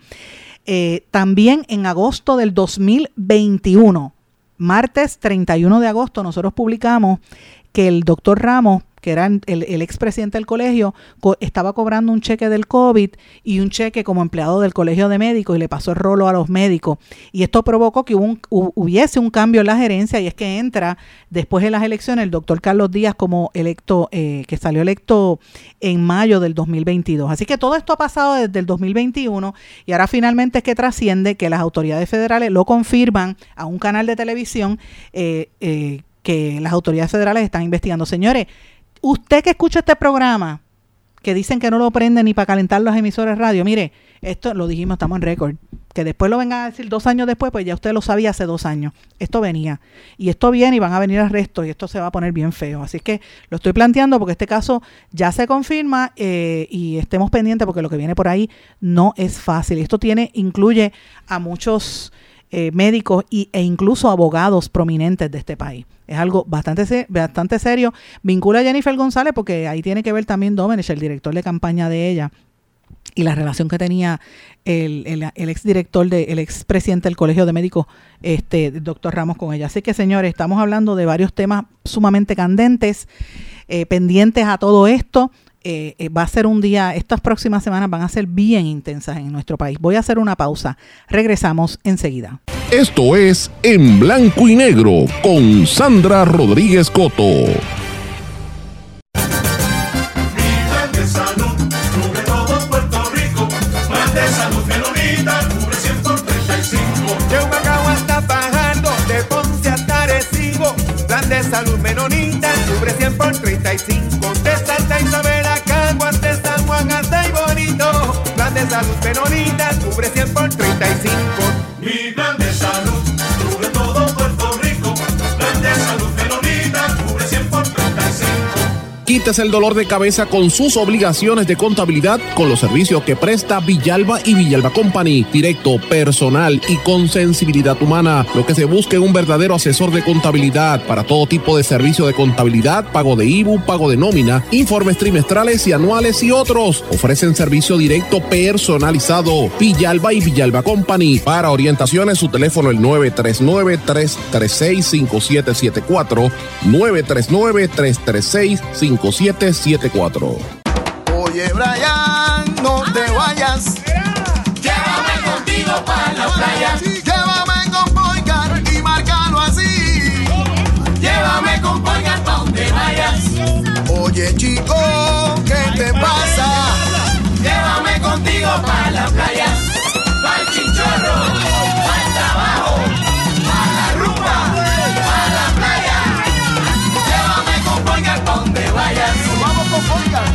Eh, también en agosto del dos mil veintiuno, martes treinta y uno de agosto, nosotros publicamos que el doctor Ramos, que era el, el expresidente del colegio, co- estaba cobrando un cheque del COVID y un cheque como empleado del Colegio de Médicos, y le pasó el rolo a los médicos. Y esto provocó que hubo un, hubiese un cambio en la gerencia, y es que entra después de las elecciones el doctor Carlos Díaz como electo, eh, que salió electo en mayo del dos mil veintidós. Así que todo esto ha pasado desde el dos mil veintiuno, y ahora finalmente es que trasciende que las autoridades federales lo confirman a un canal de televisión, eh, eh, que las autoridades federales están investigando. Señores, usted que escucha este programa, que dicen que no lo prenden ni para calentar las emisoras de radio, mire, esto lo dijimos, estamos en récord. Que después lo vengan a decir dos años después, pues ya usted lo sabía hace dos años. Esto venía. Y esto viene, y van a venir arrestos, y esto se va a poner bien feo. Así que lo estoy planteando porque este caso ya se confirma, eh, y estemos pendientes porque lo que viene por ahí no es fácil. Esto tiene, incluye a muchos eh, médicos y, e incluso abogados prominentes de este país. Es algo bastante bastante serio. Vincula a Jennifer González porque ahí tiene que ver también Domenech, el director de campaña de ella. y la relación que tenía el, el, el exdirector, de, el expresidente del Colegio de Médicos, este, el doctor Ramos, con ella. Así que, señores, estamos hablando de varios temas sumamente candentes, eh, pendientes a todo esto. Eh, eh, va a ser un día, estas próximas semanas van a ser bien intensas en nuestro país. Voy a hacer una pausa. Regresamos enseguida. Esto es En Blanco y Negro con Sandra Rodríguez Coto. De salud menonita, cubre cien por treinta y cinco. De Santa Isabel a Caguas, de San Juan hasta y Bonito. Plan de salud menonita, cubre cien por treinta y cinco. Mi plan de salud cubre todo Puerto Rico. Plan de salud menonita, cubre cien por treinta y cinco. Quítese el dolor de cabeza con sus obligaciones de contabilidad con los servicios que presta Villalba y Villalba Company. Directo, personal y con sensibilidad humana. Lo que se busca es un verdadero asesor de contabilidad para todo tipo de servicio de contabilidad, pago de I B U, pago de nómina, informes trimestrales y anuales y otros. Ofrecen servicio directo personalizado. Villalba y Villalba Company. Para orientaciones, su teléfono el nueve tres nueve, tres tres seis, cinco siete siete cuatro, nueve tres nueve, tres tres seis, cinco siete siete cuatro. Oye, Brian, no te vayas. Llévame contigo para la playa. Llévame con Boycar y márcalo así. Llévame con Boycar pa' donde vayas. Oye, chico, ¿qué te pasa? Llévame contigo para la playa. Pa'l chinchorro, pa'l trabajo, pa' la rumba, pa' la playa. Llévame con Boycar pa' donde vayas. Vamos con Boycar.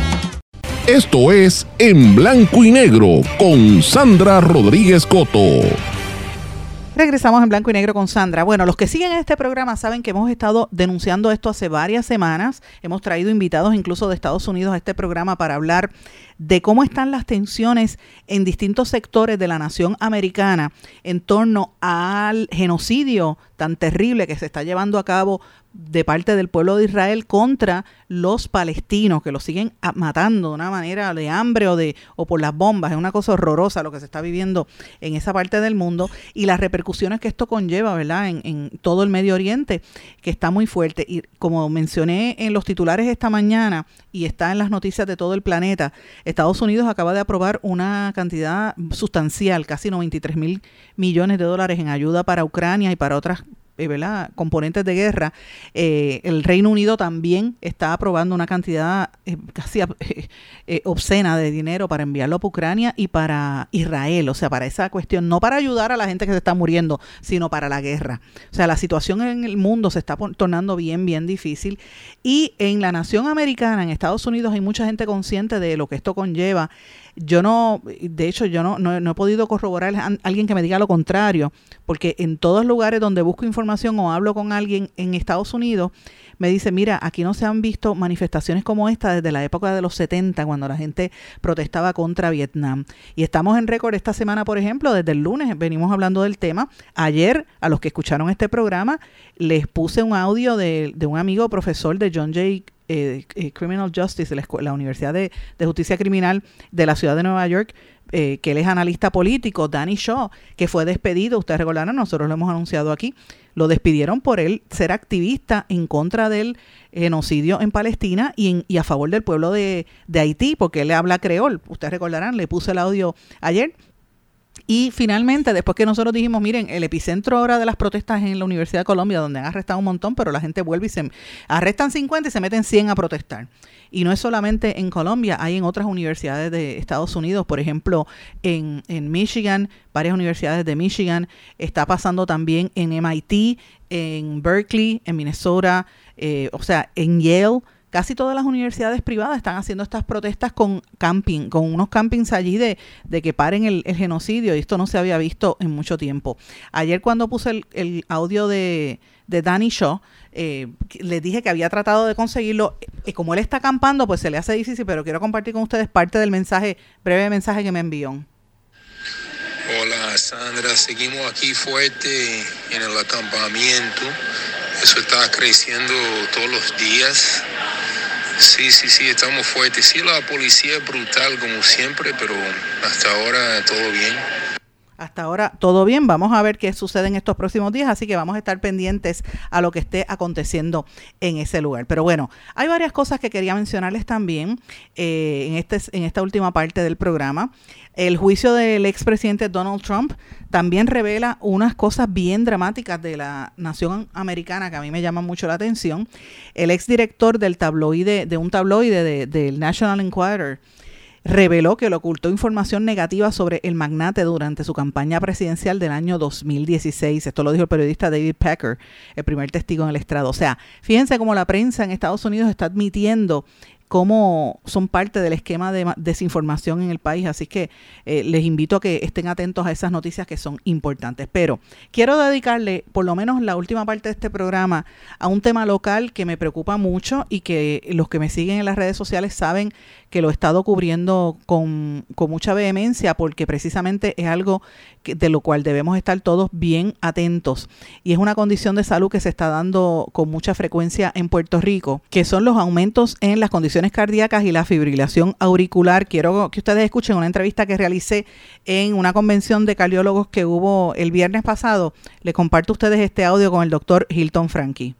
Esto es En Blanco y Negro con Sandra Rodríguez Coto. Regresamos en Blanco y Negro con Sandra. Bueno, los que siguen este programa saben que hemos estado denunciando esto hace varias semanas. Hemos traído invitados incluso de Estados Unidos a este programa para hablar de cómo están las tensiones en distintos sectores de la nación americana en torno al genocidio tan terrible que se está llevando a cabo de parte del pueblo de Israel contra los palestinos, que los siguen matando de una manera de hambre o de o por las bombas. Es una cosa horrorosa lo que se está viviendo en esa parte del mundo y las repercusiones que esto conlleva, ¿verdad?, en, en todo el Medio Oriente, que está muy fuerte. Y como mencioné en los titulares esta mañana y está en las noticias de todo el planeta, Estados Unidos acaba de aprobar una cantidad sustancial, casi noventa y tres mil millones de dólares en ayuda para Ucrania y para otras Eh, ¿verdad? componentes de guerra. Eh, el Reino Unido también está aprobando una cantidad eh, casi eh, eh, obscena de dinero para enviarlo a Ucrania y para Israel, o sea, para esa cuestión, no para ayudar a la gente que se está muriendo, sino para la guerra. O sea, la situación en el mundo se está tornando bien, bien difícil, y en la nación americana, en Estados Unidos, hay mucha gente consciente de lo que esto conlleva. Yo no, de hecho, yo no, no, no he podido corroborar a alguien que me diga lo contrario, porque en todos lugares donde busco información o hablo con alguien en Estados Unidos, me dice, mira, aquí no se han visto manifestaciones como esta desde la época de los setenta, cuando la gente protestaba contra Vietnam. Y estamos en récord esta semana, por ejemplo, desde el lunes venimos hablando del tema. Ayer, a los que escucharon este programa, les puse un audio de, de un amigo profesor de John Jay Eh, eh, Criminal Justice, la, la Universidad de, de Justicia Criminal de la ciudad de Nueva York, eh, que él es analista político, Danny Shaw, que fue despedido. Ustedes recordarán, nosotros lo hemos anunciado aquí, lo despidieron por él ser activista en contra del genocidio en Palestina y, en, y a favor del pueblo de, de Haití, porque él habla creol. Ustedes recordarán, le puse el audio ayer. Y finalmente, después que nosotros dijimos, miren, el epicentro ahora de las protestas es en la Universidad de Colombia, donde han arrestado un montón, pero la gente vuelve y se arrestan cincuenta y se meten cien a protestar. Y no es solamente en Colombia, hay en otras universidades de Estados Unidos, por ejemplo, en, en Michigan, varias universidades de Michigan, está pasando también en M I T, en Berkeley, en Minnesota, eh, o sea, en Yale. Casi todas las universidades privadas están haciendo estas protestas con camping, con unos campings allí de, de que paren el, el genocidio, y esto no se había visto en mucho tiempo. Ayer cuando puse el, el audio de, de Danny Shaw, eh, les dije que había tratado de conseguirlo, y como él está acampando, pues se le hace difícil, pero quiero compartir con ustedes parte del mensaje, breve mensaje que me envió. Hola Sandra, seguimos aquí fuerte en el acampamiento. Eso está creciendo todos los días. Sí, sí, sí, estamos fuertes. Sí, la policía es brutal como siempre, pero hasta ahora todo bien. Hasta ahora todo bien, vamos a ver qué sucede en estos próximos días, así que vamos a estar pendientes a lo que esté aconteciendo en ese lugar. Pero bueno, hay varias cosas que quería mencionarles también eh, en, este, en esta última parte del programa. El juicio del expresidente Donald Trump también revela unas cosas bien dramáticas de la nación americana que a mí me llaman mucho la atención. El exdirector del tabloide, de un tabloide de, del National Enquirer, reveló que le ocultó información negativa sobre el magnate durante su campaña presidencial del año dos mil dieciséis. Esto lo dijo el periodista David Pecker, el primer testigo en el estrado. O sea, fíjense cómo la prensa en Estados Unidos está admitiendo cómo son parte del esquema de desinformación en el país. Así que eh, les invito a que estén atentos a esas noticias que son importantes. Pero quiero dedicarle por lo menos la última parte de este programa a un tema local que me preocupa mucho y que los que me siguen en las redes sociales saben que lo he estado cubriendo con, con mucha vehemencia, porque precisamente es algo que, de lo cual debemos estar todos bien atentos. Y es una condición de salud que se está dando con mucha frecuencia en Puerto Rico, que son los aumentos en las condiciones cardíacas y la fibrilación auricular. Quiero que ustedes escuchen una entrevista que realicé en una convención de cardiólogos que hubo el viernes pasado. Les comparto a ustedes este audio con el doctor Hilton Frankie.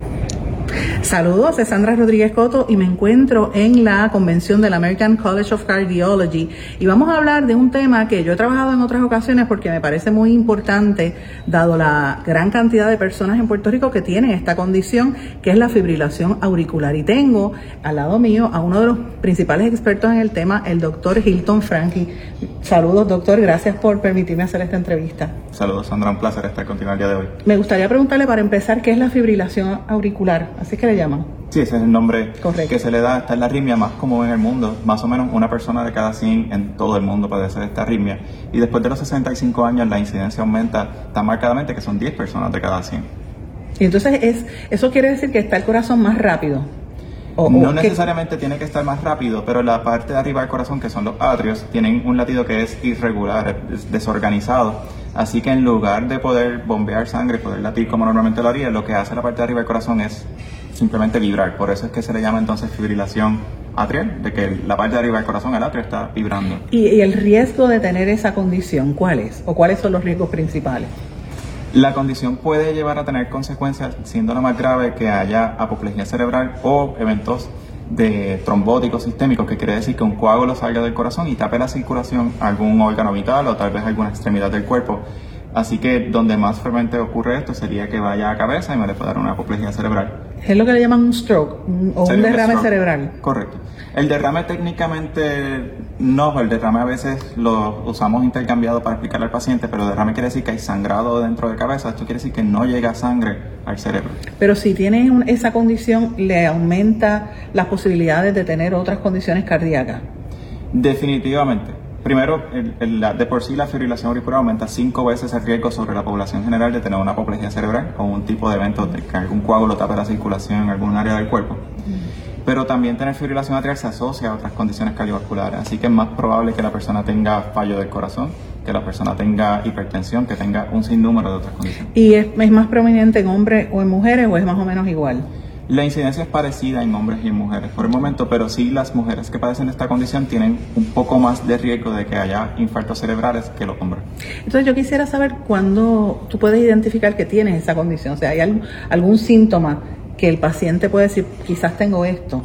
Saludos, es Sandra Rodríguez Coto y me encuentro en la convención del American College of Cardiology y vamos a hablar de un tema que yo he trabajado en otras ocasiones porque me parece muy importante dado la gran cantidad de personas en Puerto Rico que tienen esta condición, que es la fibrilación auricular. Y tengo al lado mío a uno de los principales expertos en el tema, el doctor Hilton Frankie. Saludos, doctor, gracias por permitirme hacer esta entrevista. Saludos, Sandra, un placer estar contigo el día de hoy. Me gustaría preguntarle para empezar, ¿qué es la fibrilación auricular? Así es que le llaman. Sí, ese es el nombre Correcto. Que se le da. Esta es la arritmia más común en el mundo. Más o menos una persona de cada cien en todo el mundo padece esta arritmia. Y después de los sesenta y cinco años la incidencia aumenta tan marcadamente que son diez personas de cada cien. Y entonces es, eso quiere decir que está el corazón más rápido. O, no o necesariamente que... tiene que estar más rápido, pero la parte de arriba del corazón, que son los atrios, tienen un latido que es irregular, es desorganizado. Así que en lugar de poder bombear sangre, poder latir como normalmente lo haría, lo que hace la parte de arriba del corazón es simplemente vibrar. Por eso es que se le llama entonces fibrilación atrial, de que la parte de arriba del corazón, el atrio, está vibrando. ¿Y, y el riesgo de tener esa condición, cuál es? ¿O cuáles son los riesgos principales? La condición puede llevar a tener consecuencias, siendo lo más grave que haya apoplejía cerebral o eventos de trombóticos sistémicos, que quiere decir que un coágulo salga del corazón y tape la circulación a algún órgano vital o tal vez alguna extremidad del cuerpo. Así que donde más frecuentemente ocurre esto sería que vaya a cabeza y me le pueda dar una apoplejía cerebral. Es lo que le llaman un stroke un, o un derrame un cerebral. Correcto. El derrame técnicamente no, el derrame a veces lo usamos intercambiado para explicarle al paciente, pero derrame quiere decir que hay sangrado dentro de cabeza. Esto quiere decir que no llega sangre al cerebro. Pero si tiene un, esa condición, ¿le aumenta las posibilidades de tener otras condiciones cardíacas? Definitivamente. Primero, el, el, la, de por sí la fibrilación auricular aumenta cinco veces el riesgo sobre la población general de tener una apoplejía cerebral o un tipo de evento de que algún coágulo tape la circulación en algún área del cuerpo. Mm. Pero también tener fibrilación atrial se asocia a otras condiciones cardiovasculares, así que es más probable que la persona tenga fallo del corazón, que la persona tenga hipertensión, que tenga un sinnúmero de otras condiciones. ¿Y es, es más prominente en hombres o en mujeres o es más o menos igual? La incidencia es parecida en hombres y en mujeres por el momento, pero sí las mujeres que padecen esta condición tienen un poco más de riesgo de que haya infartos cerebrales que los hombres. Entonces yo quisiera saber cuándo tú puedes identificar que tienes esa condición, o sea, ¿hay algún, algún síntoma que el paciente puede decir, quizás tengo esto?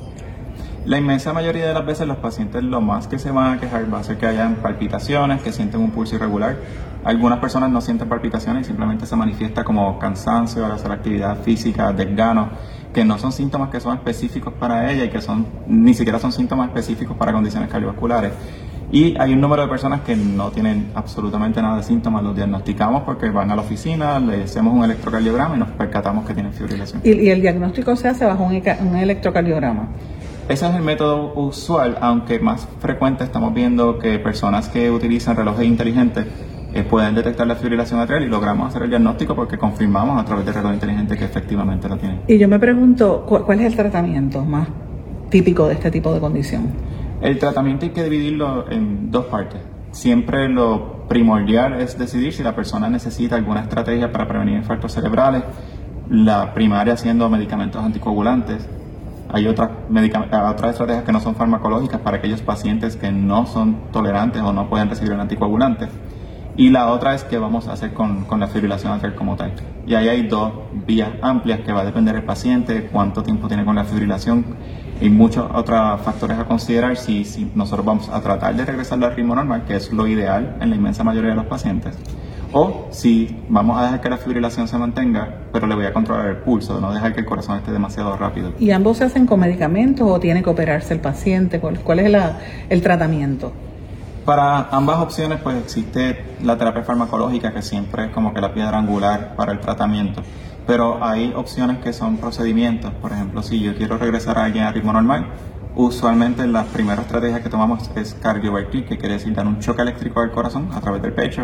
La inmensa mayoría de las veces los pacientes lo más que se van a quejar va a ser que hayan palpitaciones, que sienten un pulso irregular. Algunas personas no sienten palpitaciones y simplemente se manifiesta como cansancio al hacer actividad física, desgano, que no son síntomas que son específicos para ella y que son ni siquiera son síntomas específicos para condiciones cardiovasculares. Y hay un número de personas que no tienen absolutamente nada de síntomas, los diagnosticamos porque van a la oficina, le hacemos un electrocardiograma y nos percatamos que tienen fibrilación. ¿Y, y el diagnóstico se hace bajo un, un electrocardiograma? Ese es el método usual, aunque más frecuente estamos viendo que personas que utilizan relojes inteligentes eh, pueden detectar la fibrilación atrial y logramos hacer el diagnóstico porque confirmamos a través del reloj inteligente que efectivamente la tienen. Y yo me pregunto, ¿cuál es el tratamiento más típico de este tipo de condición? El tratamiento hay que dividirlo en dos partes. Siempre lo primordial es decidir si la persona necesita alguna estrategia para prevenir infartos cerebrales, la primaria siendo medicamentos anticoagulantes, Hay otras, medica- otras estrategias que no son farmacológicas para aquellos pacientes que no son tolerantes o no pueden recibir el anticoagulante. Y la otra es qué vamos a hacer con, con la fibrilación atrial como tal. Y ahí hay dos vías amplias que va a depender del paciente, cuánto tiempo tiene con la fibrilación y muchos otros factores a considerar si, si nosotros vamos a tratar de regresarlo al ritmo normal, que es lo ideal en la inmensa mayoría de los pacientes, o si vamos a dejar que la fibrilación se mantenga, pero le voy a controlar el pulso, no dejar que el corazón esté demasiado rápido. ¿Y ambos se hacen con medicamentos o tiene que operarse el paciente? ¿Cuál, cuál es la, el tratamiento? Para ambas opciones pues existe la terapia farmacológica, que siempre es como que la piedra angular para el tratamiento, pero hay opciones que son procedimientos. Por ejemplo, si yo quiero regresar a alguien a ritmo normal, usualmente la primera estrategia que tomamos es cardiovertir, que quiere decir dar un choque eléctrico al corazón a través del pecho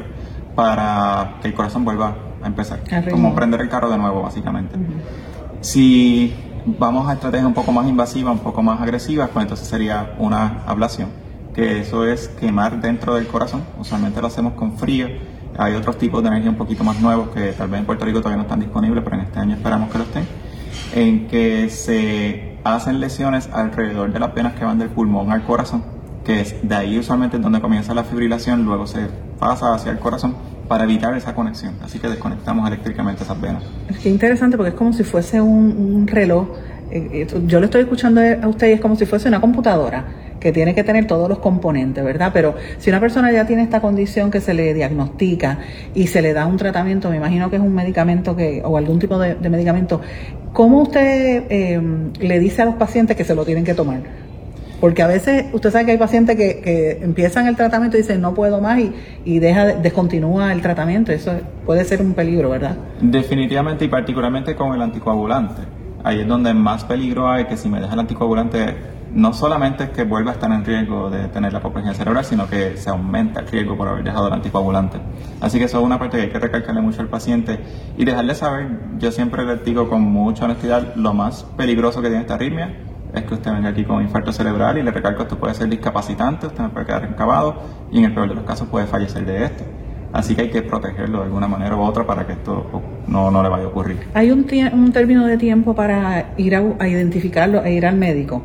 para que el corazón vuelva a empezar, como prender el carro de nuevo básicamente. Uh-huh. Si vamos a estrategias un poco más invasivas, un poco más agresivas, pues entonces sería una ablación, que eso es quemar dentro del corazón. Usualmente lo hacemos con frío. Hay otros tipos de energía un poquito más nuevos que tal vez en Puerto Rico todavía no están disponibles, pero en este año esperamos que lo estén, en que se hacen lesiones alrededor de las venas que van del pulmón al corazón, que es de ahí usualmente donde comienza la fibrilación, luego se pasa hacia el corazón para evitar esa conexión. Así que desconectamos eléctricamente esas venas. Es que interesante, porque es como si fuese un, un reloj. Yo le estoy escuchando a usted y es como si fuese una computadora que tiene que tener todos los componentes, ¿verdad? Pero si una persona ya tiene esta condición que se le diagnostica y se le da un tratamiento, me imagino que es un medicamento que o algún tipo de, de medicamento, ¿cómo usted eh, le dice a los pacientes que se lo tienen que tomar? Porque a veces usted sabe que hay pacientes que, que empiezan el tratamiento y dicen no puedo más y, y deja descontinúa el tratamiento. Eso puede ser un peligro, ¿verdad? Definitivamente, y particularmente con el anticoagulante. Ahí es donde más peligro hay, que si me deja el anticoagulante, no solamente es que vuelva a estar en riesgo de tener la apoplejía cerebral, sino que se aumenta el riesgo por haber dejado el anticoagulante. Así que eso es una parte que hay que recalcarle mucho al paciente y dejarle saber. Yo siempre les digo con mucha honestidad, lo más peligroso que tiene esta arritmia es que usted venga aquí con infarto cerebral, y le recalco, esto puede ser discapacitante, usted me puede quedar encabado y en el peor de los casos puede fallecer de esto. Así que hay que protegerlo de alguna manera u otra para que esto no, no le vaya a ocurrir. ¿Hay un, un término de tiempo para ir a, a identificarlo e ir al médico?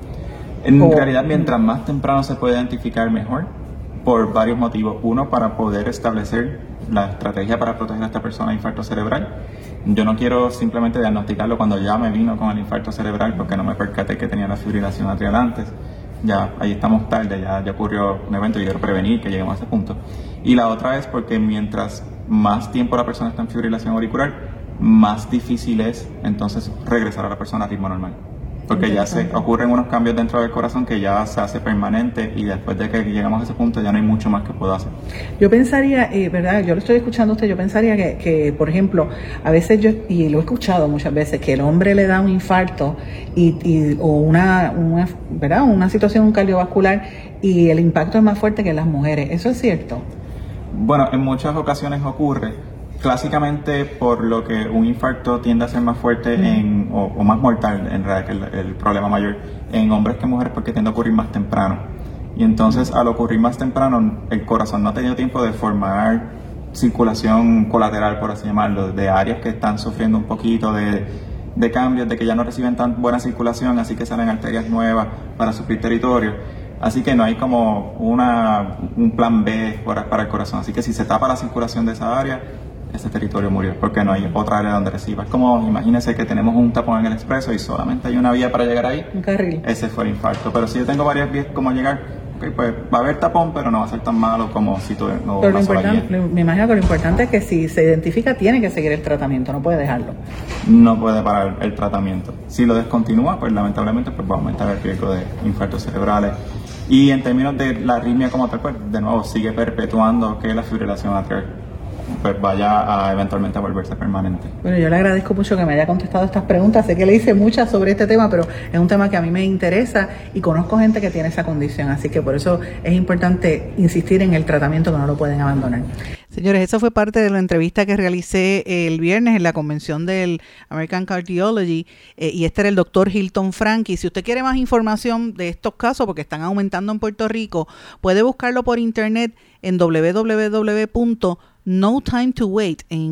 En o, realidad, mientras más temprano se puede identificar, mejor, por varios motivos. Uno, para poder establecer la estrategia para proteger a esta persona de infarto cerebral. Yo no quiero simplemente diagnosticarlo cuando ya me vino con el infarto cerebral porque no me percaté que tenía la fibrilación atrial antes. Ya ahí estamos tarde, ya, ya ocurrió un evento y quiero prevenir que lleguemos a ese punto. Y la otra es porque mientras más tiempo la persona está en fibrilación auricular, más difícil es entonces regresar a la persona a ritmo normal. Porque ya se ocurren unos cambios dentro del corazón que ya se hace permanente, y después de que llegamos a ese punto ya no hay mucho más que puedo hacer. Yo pensaría, eh, ¿verdad? Yo lo estoy escuchando a usted, yo pensaría que, que, por ejemplo, a veces yo, y lo he escuchado muchas veces, que el hombre le da un infarto y, y o una, una, ¿verdad? Una situación cardiovascular y el impacto es más fuerte que en las mujeres. ¿Eso es cierto? Bueno, en muchas ocasiones ocurre. Clásicamente, por lo que un infarto tiende a ser más fuerte en, o, o más mortal, en realidad, que el, el problema mayor, en hombres que mujeres, porque tiende a ocurrir más temprano. Y entonces, al ocurrir más temprano, el corazón no ha tenido tiempo de formar circulación colateral, por así llamarlo, de áreas que están sufriendo un poquito de, de cambios, de que ya no reciben tan buena circulación, así que salen arterias nuevas para suplir territorio. Así que no hay como una, un plan B para, para el corazón. Así que si se tapa la circulación de esa área, ese territorio murió, porque no hay otra área donde reciba. Es como, imagínense que tenemos un tapón en el expreso y solamente hay una vía para llegar ahí. Un carril. Ese fue el infarto. Pero si yo tengo varias vías como llegar, okay, pues va a haber tapón, pero no va a ser tan malo como si tú no pero lo importante, me imagino que lo importante es que si se identifica, tiene que seguir el tratamiento, no puede dejarlo. No puede parar el tratamiento. Si lo descontinúa, pues lamentablemente pues va a aumentar el riesgo de infartos cerebrales. Y en términos de la arritmia como tal, pues de nuevo sigue perpetuando que la fibrilación atrial pues vaya a eventualmente a volverse permanente. Bueno, yo le agradezco mucho que me haya contestado estas preguntas. Sé que le hice muchas sobre este tema, pero es un tema que a mí me interesa y conozco gente que tiene esa condición, así que por eso es importante insistir en el tratamiento, que no lo pueden abandonar. Señores, eso fue parte de la entrevista que realicé el viernes en la convención del American Cardiology, eh, y este era el doctor Hilton Franchi. Si usted quiere más información de estos casos, porque están aumentando en Puerto Rico, puede buscarlo por internet en w w w punto no time to wait, en inglés,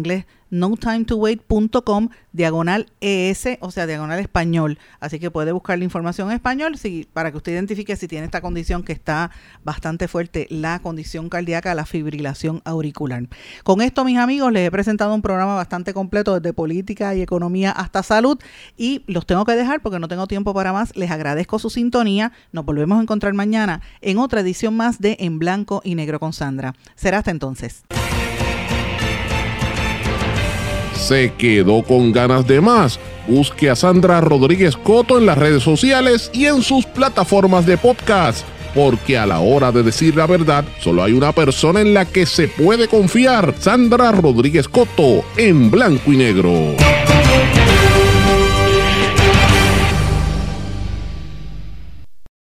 no time to wait punto com diagonal E S, o sea, diagonal español. Así que puede buscar la información en español si, para que usted identifique si tiene esta condición que está bastante fuerte, la condición cardíaca, la fibrilación auricular. Con esto, mis amigos, les he presentado un programa bastante completo desde política y economía hasta salud y los tengo que dejar porque no tengo tiempo para más. Les agradezco su sintonía. Nos volvemos a encontrar mañana en otra edición más de En Blanco y Negro con Sandra. Será hasta entonces. ¿Se quedó con ganas de más? Busque a Sandra Rodríguez Coto en las redes sociales y en sus plataformas de podcast, porque a la hora de decir la verdad, solo hay una persona en la que se puede confiar: Sandra Rodríguez Coto, en Blanco y Negro.